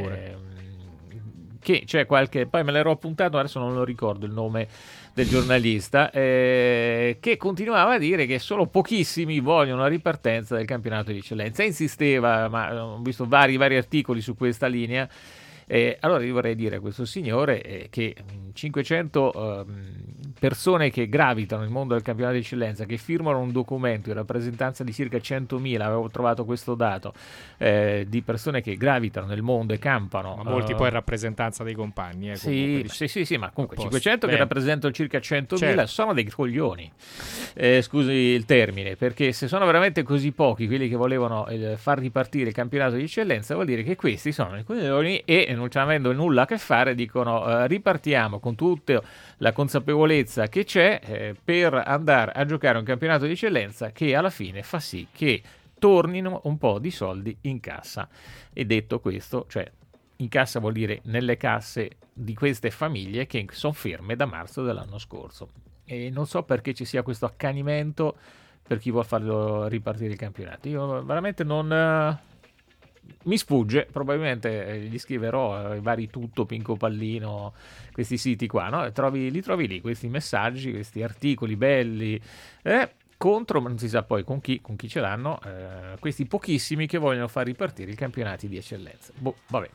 che c'è qualche, poi me l'ero appuntato, adesso non lo ricordo il nome del giornalista, che continuava a dire che solo pochissimi vogliono la ripartenza del campionato di eccellenza. Insisteva, ma ho visto vari articoli su questa linea. Allora io vorrei dire a questo signore che 500 persone che gravitano nel mondo del campionato di eccellenza, che firmano un documento in rappresentanza di circa 100.000, avevo trovato questo dato, di persone che gravitano nel mondo e campano. Ma molti poi in rappresentanza dei compagni. Sì, ma comunque 500 che rappresentano circa 100.000 sono dei coglioni. Scusi il termine, perché se sono veramente così pochi quelli che volevano far ripartire il campionato di eccellenza, vuol dire che questi sono i coglioni e non avendo nulla a che fare dicono ripartiamo con tutta la consapevolezza che c'è per andare a giocare un campionato di eccellenza che alla fine fa sì che tornino un po' di soldi in cassa. E detto questo, cioè in cassa vuol dire nelle casse di queste famiglie che sono ferme da marzo dell'anno scorso, e non so perché ci sia questo accanimento per chi vuol farlo ripartire il campionato. Io veramente non... mi sfugge, probabilmente gli scriverò ai vari Tutto, Pinco Pallino, questi siti qua, no? Li trovi lì, questi messaggi, questi articoli belli, contro, ma non si sa poi con chi ce l'hanno, questi pochissimi che vogliono far ripartire i campionati di eccellenza. Vabbè.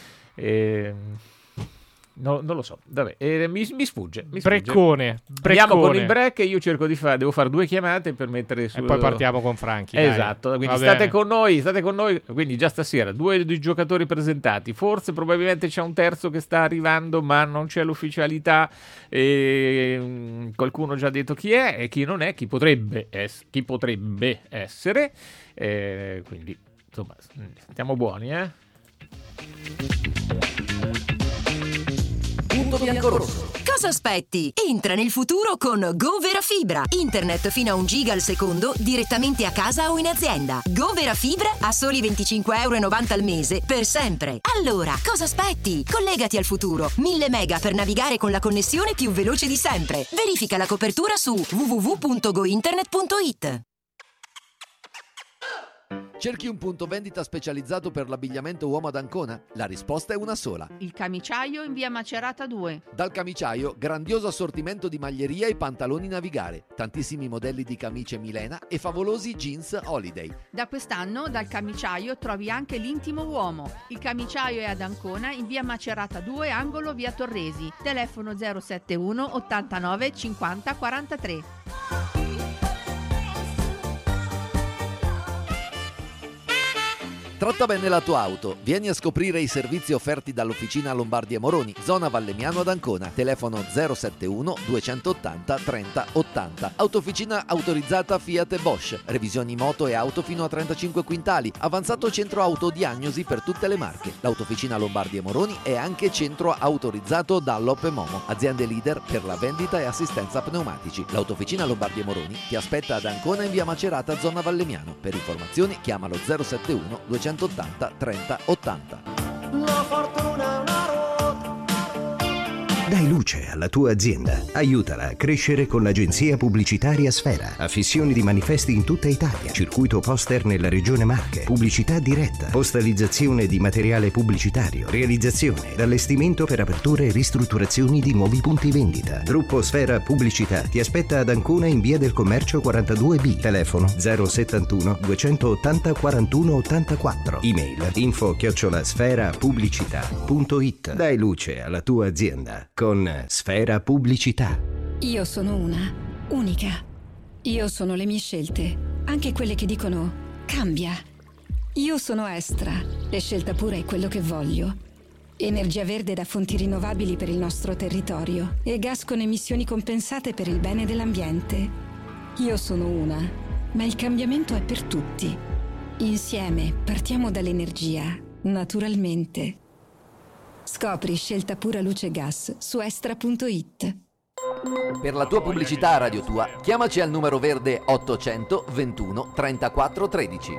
No, non lo so, vabbè, mi sfugge. Breccone. Andiamo con il break e io cerco devo fare 2 chiamate per mettere su... E poi partiamo con Franchi. Esatto, dai. Quindi state con noi, quindi già stasera 2 giocatori presentati, forse probabilmente c'è un terzo che sta arrivando ma non c'è l'ufficialità, qualcuno già ha detto chi è e chi non è, chi potrebbe essere, quindi insomma stiamo buoni, Punto bianco-rosso. Cosa aspetti? Entra nel futuro con Go Vera Fibra. Internet fino a 1 giga al secondo direttamente a casa o in azienda. Go Vera Fibra a soli €25,90 al mese per sempre. Allora, cosa aspetti? Collegati al futuro. 1000 mega per navigare con la connessione più veloce di sempre. Verifica la copertura su www.gointernet.it. Cerchi un punto vendita specializzato per l'abbigliamento uomo ad Ancona? La risposta è una sola. Il Camiciaio in via Macerata 2. Dal Camiciaio, grandioso assortimento di maglieria e pantaloni Navigare, tantissimi modelli di camicie Milena e favolosi jeans Holiday. Da quest'anno dal Camiciaio trovi anche l'intimo uomo. Il Camiciaio è ad Ancona in via Macerata 2, angolo via Torresi. Telefono 071 89 50 43. Tratta bene la tua auto. Vieni a scoprire i servizi offerti dall'Officina Lombardi e Moroni, zona Vallemmiano ad Ancona. Telefono 071 280 30 80. Autofficina autorizzata Fiat e Bosch. Revisioni moto e auto fino a 35 quintali. Avanzato centro autodiagnosi per tutte le marche. L'Autofficina Lombardi e Moroni è anche centro autorizzato Dunlop e Momo, aziende leader per la vendita e assistenza pneumatici. L'Autofficina Lombardi e Moroni ti aspetta ad Ancona in via Macerata, zona Vallemmiano. Per informazioni chiamalo 071 280 30 80. La fortuna è una ruota. Dai luce alla tua azienda. Aiutala a crescere con l'agenzia pubblicitaria Sfera. Affissioni di manifesti in tutta Italia. Circuito poster nella regione Marche. Pubblicità diretta. Postalizzazione di materiale pubblicitario. Realizzazione ed allestimento per aperture e ristrutturazioni di nuovi punti vendita. Gruppo Sfera Pubblicità ti aspetta ad Ancona in via del Commercio 42B. Telefono 071 280 41 84. Email info@sferapubblicità.it. Dai luce alla tua azienda con Sfera Pubblicità. Io sono unica. Io sono le mie scelte, anche quelle che dicono cambia. Io sono Estra e scelta pura è quello che voglio. Energia verde da fonti rinnovabili per il nostro territorio e gas con emissioni compensate per il bene dell'ambiente. Io sono ma il cambiamento è per tutti. Insieme partiamo dall'energia, naturalmente. Scopri scelta pura luce gas su estra.it. Per la tua pubblicità a Radio Tua, chiamaci al numero verde 800 21 34 13.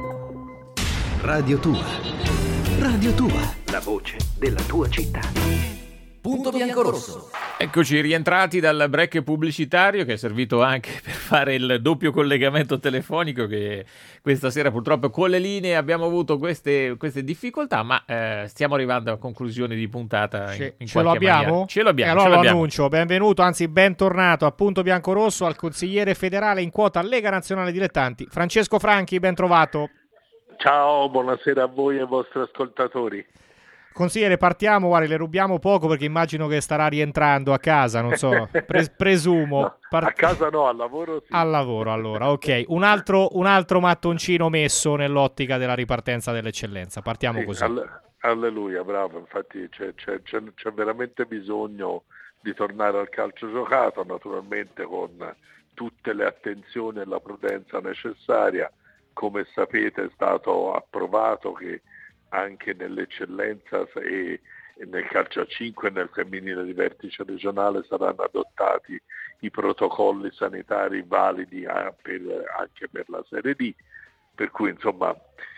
Radio Tua. Radio Tua. La voce della tua città. Punto bianco-rosso. Eccoci rientrati dal break pubblicitario che è servito anche per fare il doppio collegamento telefonico, che questa sera purtroppo con le linee abbiamo avuto queste difficoltà, ma stiamo arrivando a conclusione di puntata. Ce lo abbiamo? Ce lo abbiamo. Allora lo annuncio. Benvenuto, anzi bentornato a Punto Bianco-Rosso al consigliere federale in quota Lega Nazionale Dilettanti, Francesco Franchi, ben trovato. Ciao, buonasera a voi e ai vostri ascoltatori. Consigliere, partiamo, guardi, le rubiamo poco perché immagino che starà rientrando a casa, non so, presumo. No, a casa no, al lavoro sì. Al lavoro, allora, ok. Un altro mattoncino messo nell'ottica della ripartenza dell'eccellenza, partiamo così. Alleluia, bravo, infatti c'è veramente bisogno di tornare al calcio giocato, naturalmente con tutte le attenzioni e la prudenza necessaria. Come sapete è stato approvato che anche nell'eccellenza e nel calcio a 5 e nel femminile di vertice regionale saranno adottati i protocolli sanitari validi anche per la Serie D, per cui insomma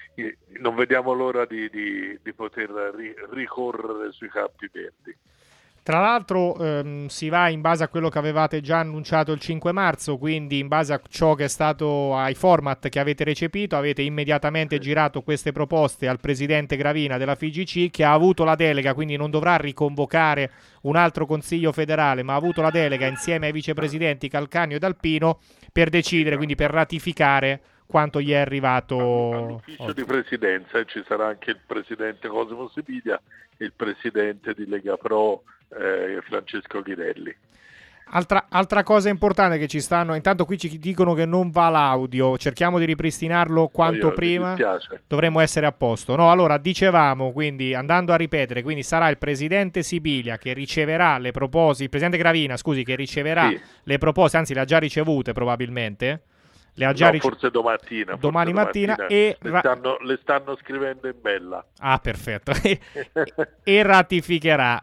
non vediamo l'ora di poter ricorrere sui campi verdi. Tra l'altro si va in base a quello che avevate già annunciato il 5 marzo, quindi in base a ciò che è stato, ai format che avete recepito, avete immediatamente girato queste proposte al presidente Gravina della FIGC, che ha avuto la delega, quindi non dovrà riconvocare un altro consiglio federale, ma ha avuto la delega insieme ai vicepresidenti Calcagno ed Alpino per decidere, quindi per ratificare quanto gli è arrivato all'ufficio di presidenza. Ci sarà anche il presidente Cosimo Sibilia e il presidente di Lega Pro Francesco Ghirelli. Altra cosa importante che ci stanno, intanto qui ci dicono che non va l'audio, cerchiamo di ripristinarlo quanto prima, dovremmo essere a posto. No, allora dicevamo, quindi andando a ripetere, quindi sarà il presidente Sibilia che riceverà le proposte, il presidente Gravina, scusi, che riceverà le proposte, anzi le ha già ricevute probabilmente. Le ha già forse domattina. Domani mattina e le stanno scrivendo in bella. Ah, perfetto. E ratificherà.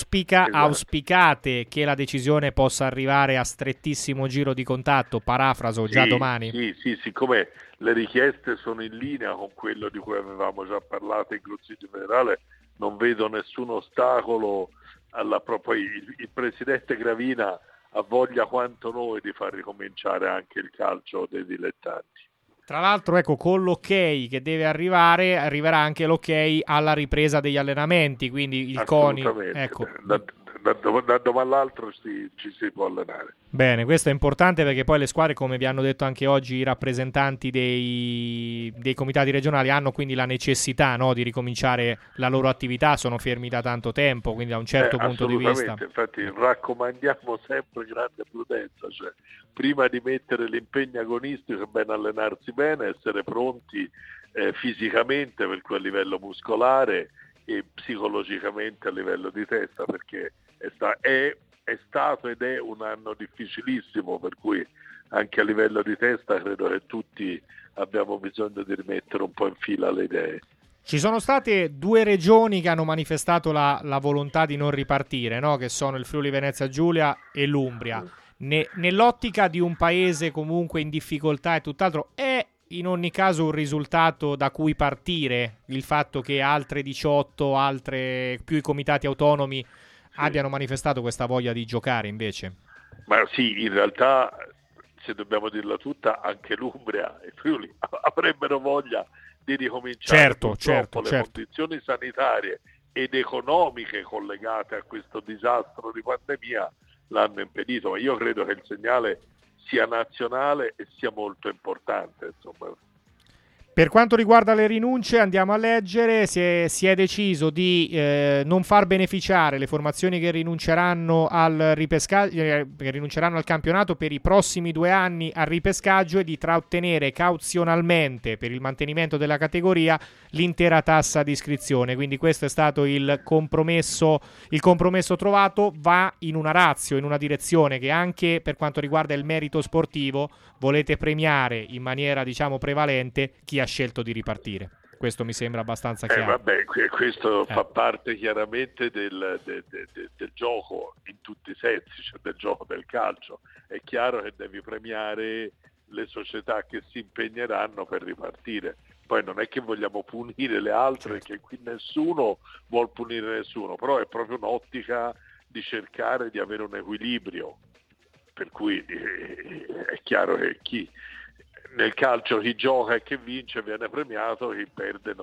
Auspicate che la decisione possa arrivare a strettissimo giro di contatto, parafraso, già domani? Sì, siccome le richieste sono in linea con quello di cui avevamo già parlato in Consiglio Federale, non vedo nessun ostacolo poi il presidente Gravina ha voglia quanto noi di far ricominciare anche il calcio dei dilettanti. Tra l'altro, ecco, con l'ok che deve arrivare, arriverà anche l'ok alla ripresa degli allenamenti, quindi il CONI. Ecco. Da domani all'altro ci si può allenare. Bene, questo è importante perché poi le squadre, come vi hanno detto anche oggi i rappresentanti dei comitati regionali, hanno quindi la necessità, no, di ricominciare la loro attività, sono fermi da tanto tempo, quindi da un certo punto di vista. Infatti raccomandiamo sempre grande prudenza, cioè prima di mettere l'impegno agonistico è bene allenarsi bene, essere pronti fisicamente per quel livello muscolare e psicologicamente a livello di testa, perché è stato ed è un anno difficilissimo, per cui anche a livello di testa credo che tutti abbiamo bisogno di rimettere un po' in fila le idee. Ci sono state 2 regioni che hanno manifestato la volontà di non ripartire, no? Che sono il Friuli Venezia Giulia e l'Umbria. Nell'ottica di un paese comunque in difficoltà e tutt'altro, è in ogni caso un risultato da cui partire il fatto che altre 18, più i comitati autonomi abbiano manifestato questa voglia di giocare invece? Ma sì, in realtà, se dobbiamo dirla tutta, anche l'Umbria e Friuli avrebbero voglia di ricominciare. Certo. Le condizioni sanitarie ed economiche collegate a questo disastro di pandemia l'hanno impedito, ma io credo che il segnale sia nazionale e sia molto importante, insomma. Per quanto riguarda le rinunce, andiamo a leggere, si è deciso di non far beneficiare le formazioni che rinunceranno al campionato per i prossimi 2 anni al ripescaggio e di trattenere cauzionalmente per il mantenimento della categoria l'intera tassa di iscrizione. Quindi questo è stato il compromesso trovato, va in una ratio, in una direzione che anche per quanto riguarda il merito sportivo volete premiare in maniera, diciamo, prevalente chi ha scelto di ripartire. Questo mi sembra abbastanza chiaro. Questo fa parte chiaramente del gioco in tutti i sensi, cioè del gioco del calcio. È chiaro che devi premiare le società che si impegneranno per ripartire. Poi non è che vogliamo punire le altre, che qui nessuno vuol punire nessuno, però è proprio un'ottica di cercare di avere un equilibrio. Per cui è chiaro che nel calcio chi gioca e chi vince viene premiato, chi perde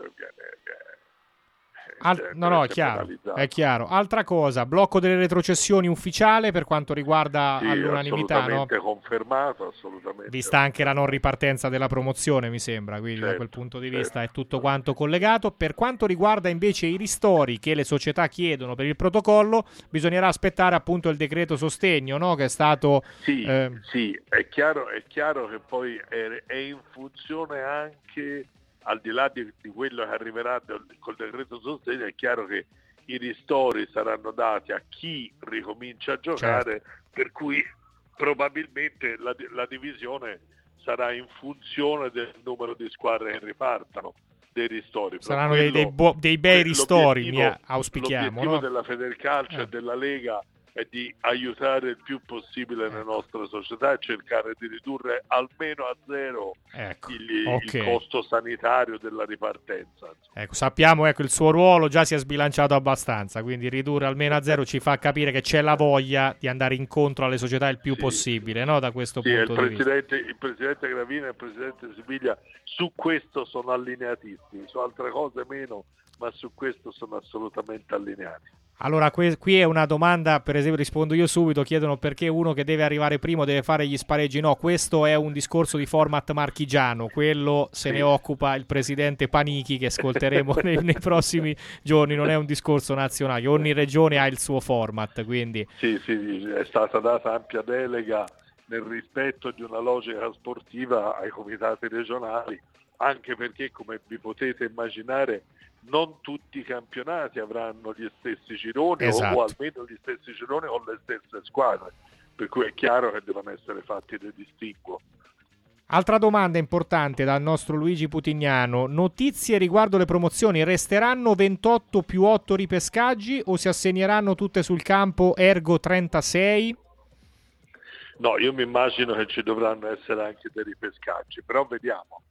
è chiaro. Altra cosa, blocco delle retrocessioni ufficiale per quanto riguarda all'unanimità, assolutamente, no? Confermato, assolutamente. Vista anche la non ripartenza della promozione, mi sembra, quindi da quel punto di vista è tutto quanto collegato. Per quanto riguarda invece i ristori che le società chiedono per il protocollo, bisognerà aspettare appunto il decreto sostegno, no? Che è stato... Sì, è chiaro che poi è in funzione anche... Al di là di quello che arriverà col decreto sostegno, è chiaro che i ristori saranno dati a chi ricomincia a giocare, per cui probabilmente la divisione sarà in funzione del numero di squadre che ripartano dei ristori. Saranno dei bei ristori, auspichiamo. L'obiettivo no? della Federcalcio e della Lega è di aiutare il più possibile le nostre società e cercare di ridurre almeno a zero il costo sanitario della ripartenza. Ecco, sappiamo il suo ruolo già si è sbilanciato abbastanza, quindi ridurre almeno a zero ci fa capire che c'è la voglia di andare incontro alle società il più possibile, no? Da questo punto di vista. Il presidente Gravina e il presidente Sibiglia su questo sono allineatissimi, su altre cose meno, ma su questo sono assolutamente allineati. Allora, qui è una domanda, per esempio rispondo io subito, chiedono perché uno che deve arrivare primo deve fare gli spareggi. No, questo è un discorso di format marchigiano, quello se ne occupa il presidente Panichi, che ascolteremo nei prossimi giorni, non è un discorso nazionale, ogni regione ha il suo format, quindi... Sì, è stata data ampia delega nel rispetto di una logica sportiva ai comitati regionali, anche perché, come vi potete immaginare, non tutti i campionati avranno gli stessi gironi o almeno gli stessi gironi con le stesse squadre, per cui è chiaro che devono essere fatti dei distinguo. Altra domanda importante dal nostro Luigi Putignano: notizie riguardo le promozioni, resteranno 28 più 8 ripescaggi o si assegneranno tutte sul campo ergo 36? No, io mi immagino che ci dovranno essere anche dei ripescaggi, però vediamo.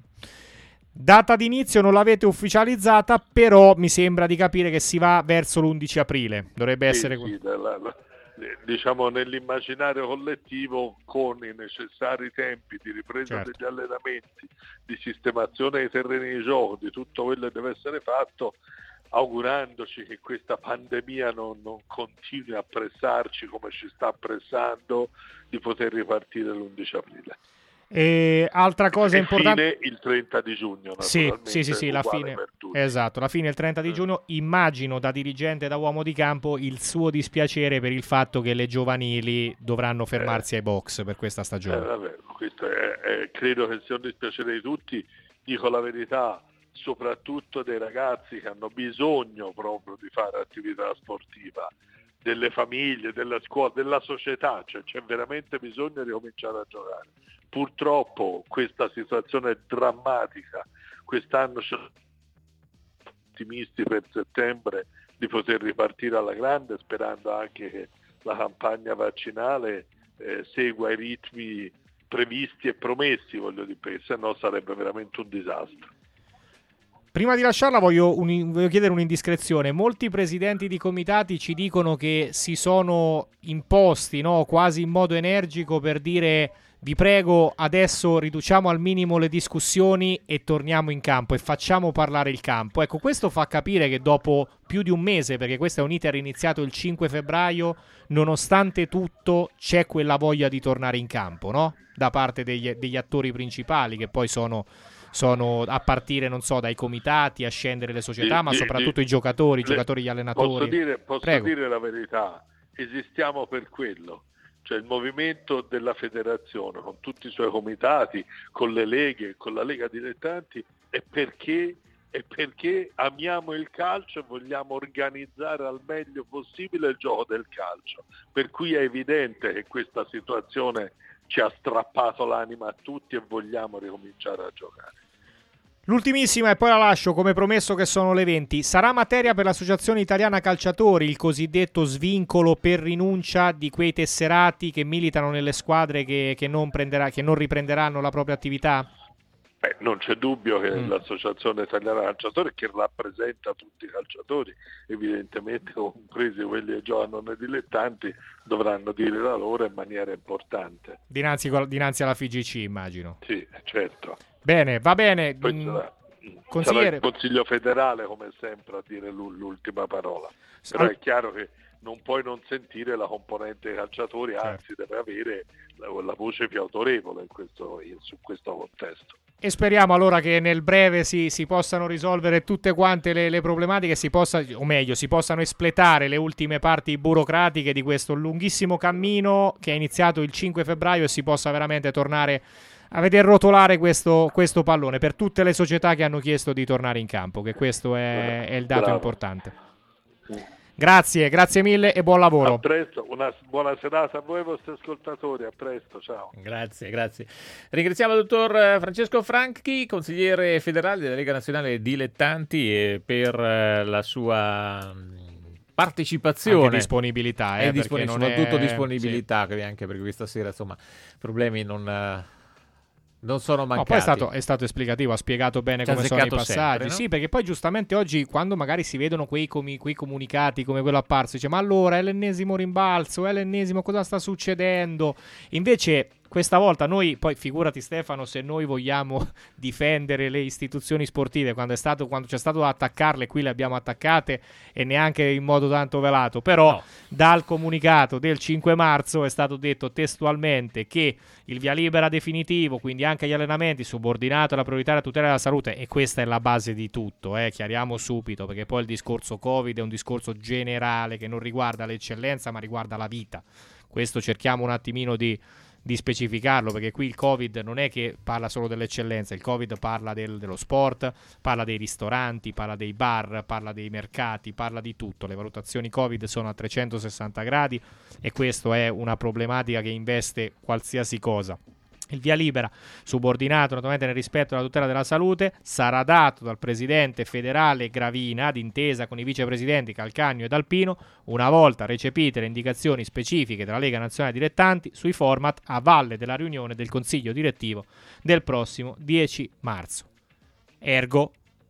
Data d'inizio non l'avete ufficializzata, però mi sembra di capire che si va verso l'11 aprile. Dovrebbe essere così. Diciamo nell'immaginario collettivo, con i necessari tempi di ripresa degli allenamenti, di sistemazione dei terreni di gioco, di tutto quello che deve essere fatto, augurandoci che questa pandemia non continui a pressarci come ci sta pressando, di poter ripartire l'11 aprile. E altra cosa importante, fine il 30 di giugno, sì, la fine, esatto, la fine il 30 di giugno. Immagino, da dirigente, da uomo di campo, il suo dispiacere per il fatto che le giovanili dovranno fermarsi ai box per questa stagione. Questo credo che sia un dispiacere di tutti, dico la verità, soprattutto dei ragazzi che hanno bisogno proprio di fare attività sportiva, delle famiglie, della scuola, della società, cioè c'è veramente bisogno di cominciare a giocare. Purtroppo questa situazione è drammatica, quest'anno siamo ottimisti per settembre di poter ripartire alla grande, sperando anche che la campagna vaccinale segua i ritmi previsti e promessi, voglio dire, perché se no sarebbe veramente un disastro. Prima di lasciarla voglio chiedere un'indiscrezione. Molti presidenti di comitati ci dicono che si sono imposti, quasi in modo energico, per dire: vi prego, adesso riduciamo al minimo le discussioni e torniamo in campo e facciamo parlare il campo. Ecco, questo fa capire che dopo più di un mese, perché questo è un iter iniziato il 5 febbraio, nonostante tutto c'è quella voglia di tornare in campo, no? Da parte degli attori principali, che poi sono a partire, non so, dai comitati, a scendere le società, ma soprattutto i giocatori, gli allenatori. Posso dire la verità, esistiamo per quello. Cioè il movimento della federazione, con tutti i suoi comitati, con le leghe, con la Lega Dilettanti, è perché amiamo il calcio e vogliamo organizzare al meglio possibile il gioco del calcio. Per cui è evidente che questa situazione ci ha strappato l'anima a tutti e vogliamo ricominciare a giocare. L'ultimissima, e poi la lascio, come promesso, che sono le 20. Sarà materia per l'Associazione Italiana Calciatori il cosiddetto svincolo per rinuncia di quei tesserati che militano nelle squadre che non riprenderanno la propria attività? Non c'è dubbio che l'Associazione Italiana Calciatori, che rappresenta tutti i calciatori, evidentemente compresi quelli che giocano nei dilettanti, dovranno dire la loro in maniera importante. Dinanzi alla FIGC, immagino. Sì, certo. Bene, va bene. Sarà il Consiglio federale, come sempre, a dire l'ultima parola. Però è chiaro che non puoi non sentire la componente dei calciatori, anzi deve avere la voce più autorevole su questo contesto. E speriamo allora che nel breve si possano risolvere tutte quante le problematiche, si possano espletare le ultime parti burocratiche di questo lunghissimo cammino che è iniziato il 5 febbraio e si possa veramente tornare a veder rotolare questo pallone per tutte le società che hanno chiesto di tornare in campo, che questo è il dato importante. Grazie mille e buon lavoro. A presto, una buona serata a voi e ai vostri ascoltatori, a presto, ciao. Grazie. Ringraziamo il dottor Francesco Franchi, consigliere federale della Lega Nazionale Dilettanti, per la sua partecipazione, anche disponibilità, soprattutto disponibilità, sì. Anche perché questa sera insomma problemi non sono mancati. Poi è stato esplicativo, ha spiegato bene come sono i passaggi, sempre, no? Sì, perché poi giustamente oggi quando magari si vedono quei comunicati come quello apparso, dice ma allora è l'ennesimo rimbalzo, cosa sta succedendo? Invece questa volta noi, poi figurati Stefano, se noi vogliamo difendere le istituzioni sportive, quando c'è stato da attaccarle, qui le abbiamo attaccate e neanche in modo tanto velato, però dal comunicato del 5 marzo è stato detto testualmente che il via libera definitivo, quindi anche gli allenamenti, subordinato alla prioritaria tutela della salute, e questa è la base di tutto, chiariamo subito, perché poi il discorso Covid è un discorso generale che non riguarda l'eccellenza ma riguarda la vita. Questo cerchiamo un attimino di specificarlo, perché qui il Covid non è che parla solo dell'eccellenza, il Covid parla dello sport, parla dei ristoranti, parla dei bar, parla dei mercati, parla di tutto. Le valutazioni Covid sono a 360 gradi e questo è una problematica che investe qualsiasi cosa. Il via libera, subordinato naturalmente nel rispetto della tutela della salute, sarà dato dal presidente federale Gravina d'intesa con i vicepresidenti Calcagno ed Alpino una volta recepite le indicazioni specifiche della Lega Nazionale Dilettanti sui format a valle della riunione del Consiglio Direttivo del prossimo 10 marzo. Ergo,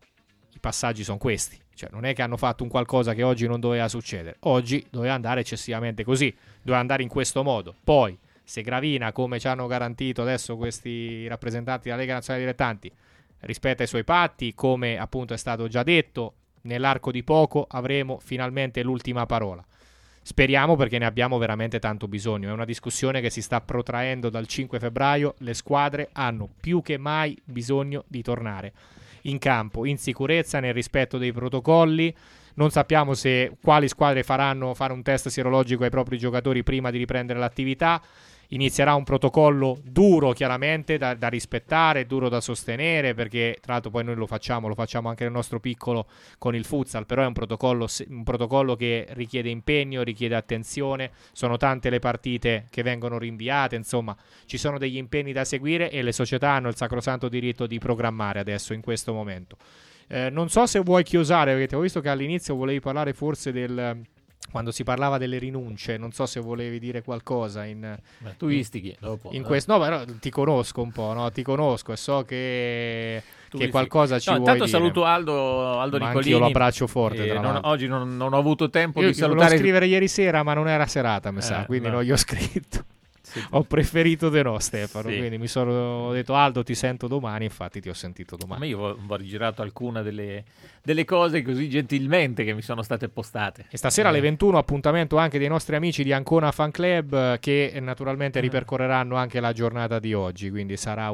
i passaggi sono questi. Cioè non è che hanno fatto un qualcosa che oggi non doveva succedere. Oggi doveva andare eccessivamente così, doveva andare in questo modo. Poi se Gravina, come ci hanno garantito adesso questi rappresentanti della Lega Nazionale Dilettanti, rispetta i suoi patti, come appunto è stato già detto, nell'arco di poco avremo finalmente l'ultima parola. Speriamo, perché ne abbiamo veramente tanto bisogno. È una discussione che si sta protraendo dal 5 febbraio. Le squadre hanno più che mai bisogno di tornare in campo, in sicurezza, nel rispetto dei protocolli. Non sappiamo quali squadre faranno fare un test sierologico ai propri giocatori prima di riprendere l'attività. Inizierà un protocollo duro, chiaramente, da rispettare, duro da sostenere, perché tra l'altro poi noi lo facciamo anche nel nostro piccolo con il futsal, però è un protocollo che richiede impegno, richiede attenzione, sono tante le partite che vengono rinviate, insomma ci sono degli impegni da seguire e le società hanno il sacrosanto diritto di programmare adesso, in questo momento. Non so se vuoi chiosare, perché ti ho visto che all'inizio volevi parlare forse quando si parlava delle rinunce, non so se volevi dire qualcosa tu istichi dopo. In questo, no, però ti conosco un po', no? Ti conosco e so che qualcosa ci vuoi dire. Intanto saluto Aldo Nicolini. Anch'io lo abbraccio forte. Oggi non ho avuto tempo di salutare. Volevo scrivere ieri sera, ma non era serata, mi sa, quindi non gli ho scritto. Sì. Ho preferito De No, Stefano, quindi ho detto Aldo ti sento domani, infatti ti ho sentito domani. Ma io ho rigirato alcune delle cose così gentilmente che mi sono state postate. E stasera alle 21 appuntamento anche dei nostri amici di Ancona Fan Club, che naturalmente ripercorreranno anche la giornata di oggi, quindi sarà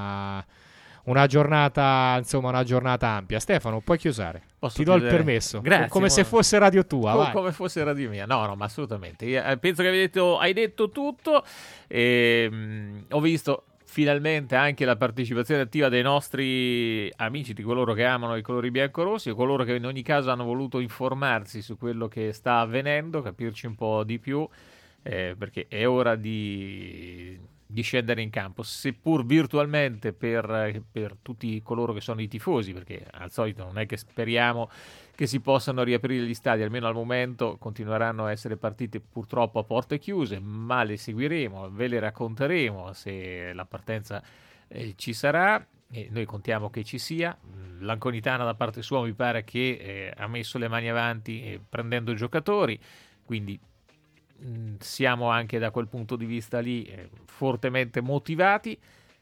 una giornata, insomma, una giornata ampia. Stefano, puoi chiusare? Ti do il permesso. Grazie. Come se fosse radio tua, vai. Come fosse radio mia. No, ma assolutamente. Penso che hai detto tutto. Ho visto finalmente anche la partecipazione attiva dei nostri amici, di coloro che amano i colori biancorossi e coloro che in ogni caso hanno voluto informarsi su quello che sta avvenendo, capirci un po' di più, perché è ora di scendere in campo, seppur virtualmente per tutti coloro che sono i tifosi, perché al solito non è che speriamo che si possano riaprire gli stadi, almeno al momento continueranno a essere partite purtroppo a porte chiuse, ma le seguiremo, ve le racconteremo se la partenza ci sarà, e noi contiamo che ci sia. L'Anconitana da parte sua mi pare che ha messo le mani avanti prendendo giocatori, quindi siamo anche da quel punto di vista lì fortemente motivati.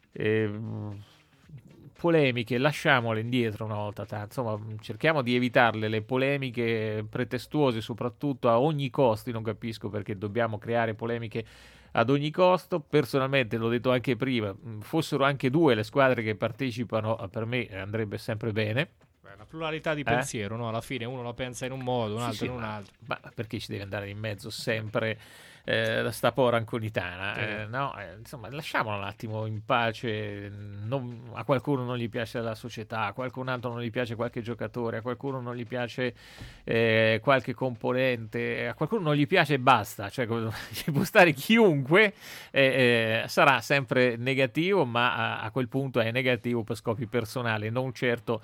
Polemiche lasciamole indietro una volta tanto, insomma cerchiamo di evitarle, le polemiche pretestuose soprattutto a ogni costo. Non capisco perché dobbiamo creare polemiche ad ogni costo. Personalmente, l'ho detto anche prima, fossero anche due le squadre che partecipano, per me andrebbe sempre bene. La pluralità di pensiero, no? Alla fine uno la pensa in un modo, un altro in un altro. Ma perché ci deve andare in mezzo sempre sta povera Anconitana? No, insomma, lasciamola un attimo in pace. A qualcuno non gli piace la società, a qualcun altro non gli piace qualche giocatore, a qualcuno non gli piace qualche componente, a qualcuno non gli piace e basta. Cioè, ci può stare chiunque, sarà sempre negativo, ma a quel punto è negativo per scopi personali, non certo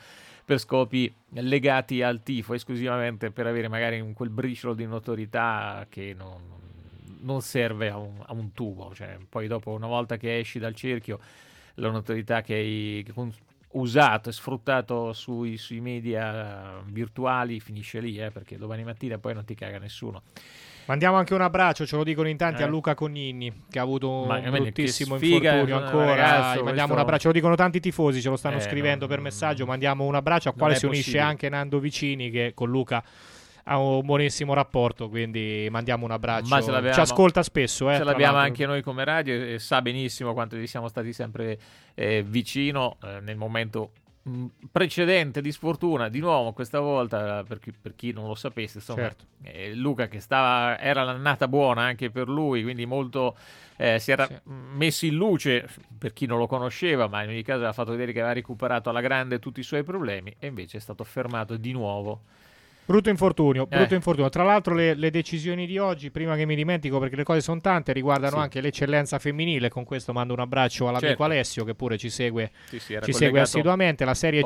per scopi legati al tifo, esclusivamente per avere magari quel briciolo di notorietà che non serve a un tubo, cioè poi dopo, una volta che esci dal cerchio, la notorietà che hai usato e sfruttato sui media virtuali finisce lì, perché domani mattina poi non ti caga nessuno. Mandiamo anche un abbraccio, ce lo dicono in tanti, a Luca Cognini, che ha avuto un bruttissimo infortunio ancora. Ragazzo, mandiamo un abbraccio, ce lo dicono tanti tifosi, ce lo stanno scrivendo per messaggio. Mandiamo un abbraccio, al quale si unisce anche Nando Vicini, che con Luca ha un buonissimo rapporto, quindi mandiamo un abbraccio. Ci ascolta spesso. Ce l'abbiamo anche noi come radio e sa benissimo quanto gli siamo stati sempre vicino nel momento precedente di sfortuna. Di nuovo questa volta, per chi non lo sapesse, insomma, certo. Luca che era l'annata buona anche per lui, quindi molto si era messo in luce per chi non lo conosceva, ma in ogni caso aveva fatto vedere che aveva recuperato alla grande tutti i suoi problemi, e invece è stato fermato di nuovo. Brutto infortunio. Tra l'altro le decisioni di oggi, prima che mi dimentico perché le cose sono tante, riguardano anche l'eccellenza femminile. Con questo mando un abbraccio all'amico Alessio, che pure ci segue assiduamente. La Serie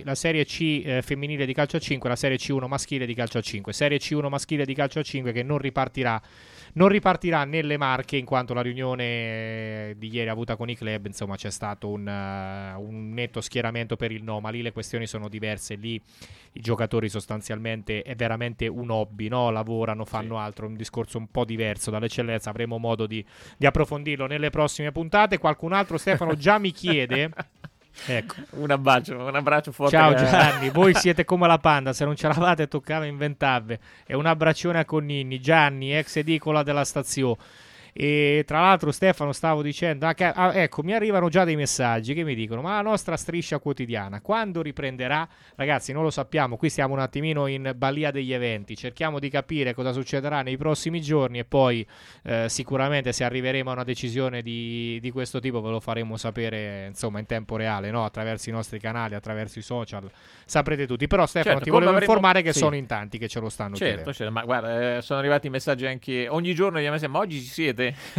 C femminile di calcio a 5, la Serie C1 maschile di calcio a 5. Serie C1 maschile di calcio a 5 che non ripartirà nelle Marche, in quanto la riunione di ieri avuta con i club, insomma, c'è stato un netto schieramento per il no, ma lì le questioni sono diverse. Lì i giocatori sostanzialmente è veramente un hobby, no? Lavorano, fanno altro, un discorso un po' diverso dall'eccellenza. Avremo modo di approfondirlo nelle prossime puntate. Qualcun altro, Stefano, già mi chiede ecco. Un abbraccio forte. Ciao Gianni, voi siete come la Panda, se non ce l'avate toccava inventarve. E un abbraccione a Connini, Gianni, ex edicola della stazione. E tra l'altro, Stefano, stavo dicendo ecco, mi arrivano già dei messaggi che mi dicono: ma la nostra striscia quotidiana quando riprenderà? Ragazzi, non lo sappiamo, qui stiamo un attimino in balia degli eventi, cerchiamo di capire cosa succederà nei prossimi giorni e poi sicuramente, se arriveremo a una decisione di questo tipo, ve lo faremo sapere, insomma, in tempo reale, no? Attraverso i nostri canali, attraverso i social, saprete tutti. Però Stefano, ti volevo informare che sono in tanti che ce lo stanno chiedendo. Certo, ma guarda, sono arrivati messaggi anche ogni giorno, ma oggi ci siete?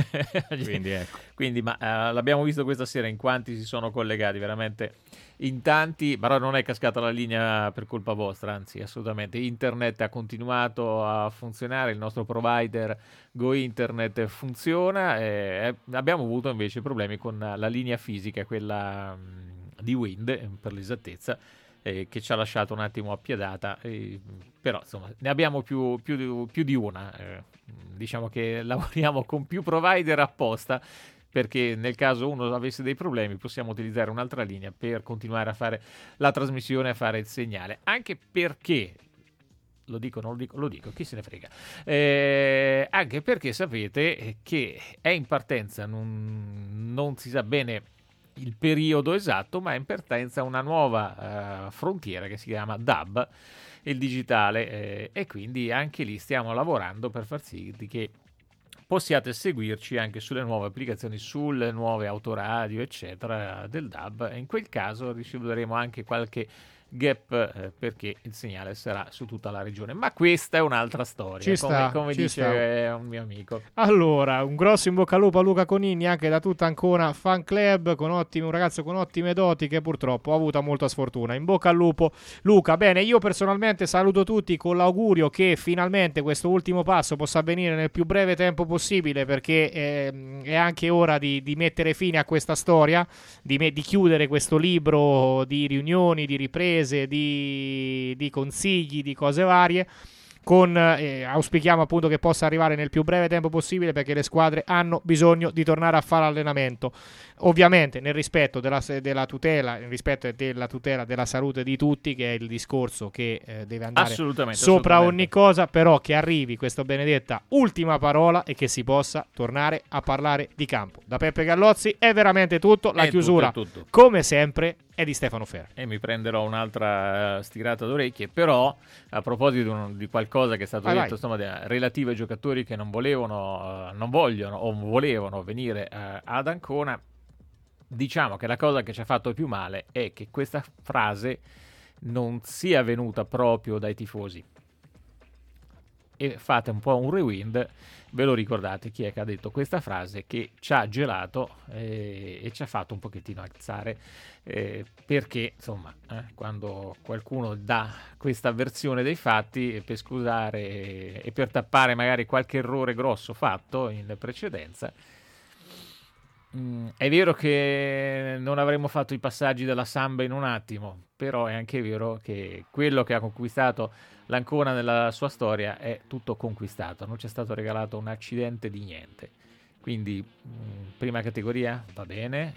Quindi l'abbiamo visto questa sera in quanti si sono collegati, veramente in tanti. Però non è cascata la linea per colpa vostra, anzi, assolutamente. Internet ha continuato a funzionare, il nostro provider Go Internet funziona, abbiamo avuto invece problemi con la linea fisica, quella di Wind per l'esattezza, che ci ha lasciato un attimo appiedata, però insomma ne abbiamo più di una. Diciamo che lavoriamo con più provider apposta, perché nel caso uno avesse dei problemi possiamo utilizzare un'altra linea per continuare a fare la trasmissione, a fare il segnale, anche perché lo dico, chi se ne frega, anche perché sapete che è in partenza, non si sa bene il periodo esatto, ma è in partenza una nuova frontiera che si chiama DAB, il digitale, e quindi anche lì stiamo lavorando per far sì che possiate seguirci anche sulle nuove applicazioni, sulle nuove autoradio eccetera del DAB, e in quel caso riceveremo anche qualche gap, perché il segnale sarà su tutta la regione, ma questa è un'altra storia, come dice un mio amico. Allora, un grosso in bocca al lupo a Luca Conini, anche da tutta Ancona Fan Club, un ragazzo con ottime doti che purtroppo ha avuto molta sfortuna. In bocca al lupo Luca. Bene, io personalmente saluto tutti con l'augurio che finalmente questo ultimo passo possa avvenire nel più breve tempo possibile, perché è anche ora di mettere fine a questa storia, di chiudere questo libro di riunioni, di riprese, di consigli, di cose varie. Auspichiamo appunto che possa arrivare nel più breve tempo possibile, perché le squadre hanno bisogno di tornare a fare allenamento, ovviamente nel rispetto della tutela, nel rispetto della tutela della salute di tutti, che è il discorso che deve andare sopra ogni cosa, però che arrivi questa benedetta ultima parola e che si possa tornare a parlare di campo. Da Peppe Gallozzi è veramente tutto, la chiusura tutto. Come sempre è di Stefano Ferro. E mi prenderò un'altra stirata d'orecchie, però a proposito di qualcosa che è stato detto, insomma, relativo ai giocatori che non vogliono o volevano venire ad Ancona, diciamo che la cosa che ci ha fatto più male è che questa frase non sia venuta proprio dai tifosi. E fate un po' un rewind Ve lo ricordate chi è che ha detto questa frase che ci ha gelato e ci ha fatto un pochettino alzare, perché insomma quando qualcuno dà questa versione dei fatti per scusare e per tappare magari qualche errore grosso fatto in precedenza, è vero che non avremmo fatto i passaggi della samba in un attimo, però è anche vero che quello che ha conquistato l'Ancona nella sua storia è tutto conquistato, non c'è stato regalato un accidente di niente. Quindi prima categoria va bene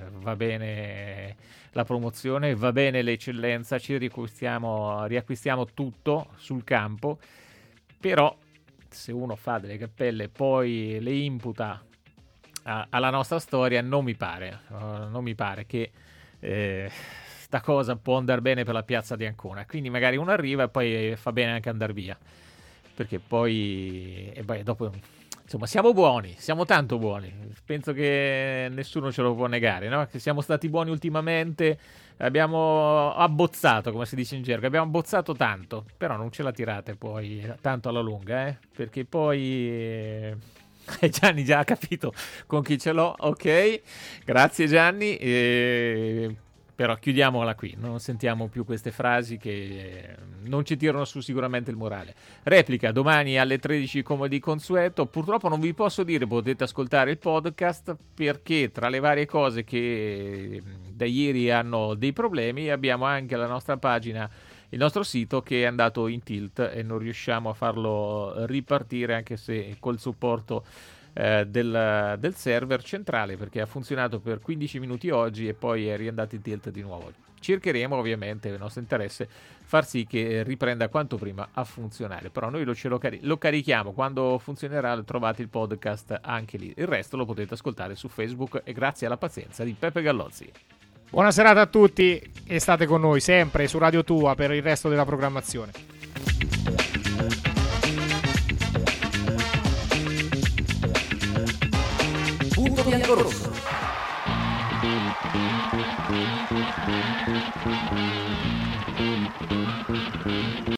la promozione, va bene l'eccellenza, ci riacquistiamo tutto sul campo, però se uno fa delle cappelle e poi le imputa alla nostra storia, non mi pare che sta cosa può andare bene per la piazza di Ancona. Quindi magari uno arriva e poi fa bene anche andare via, perché poi dopo insomma siamo buoni, siamo tanto buoni, penso che nessuno ce lo può negare, no? Che siamo stati buoni ultimamente, abbiamo abbozzato, come si dice in gergo, abbiamo abbozzato tanto, però non ce la tirate poi tanto alla lunga, perché poi Gianni già ha capito con chi ce l'ho, ok, grazie Gianni, però chiudiamola qui, non sentiamo più queste frasi che non ci tirano su sicuramente il morale. Replica domani alle 13 come di consueto. Purtroppo non vi posso dire, potete ascoltare il podcast, perché tra le varie cose che da ieri hanno dei problemi abbiamo anche la nostra pagina, il nostro sito che è andato in tilt e non riusciamo a farlo ripartire, anche se col supporto del server centrale, perché ha funzionato per 15 minuti oggi e poi è riandato in tilt di nuovo. Cercheremo ovviamente, il nostro interesse, far sì che riprenda quanto prima a funzionare, però noi lo carichiamo, quando funzionerà trovate il podcast anche lì, il resto lo potete ascoltare su Facebook e grazie alla pazienza di Peppe Gallozzi. Buona serata a tutti e state con noi sempre su Radio Tua per il resto della programmazione. Punto bianco-rosso.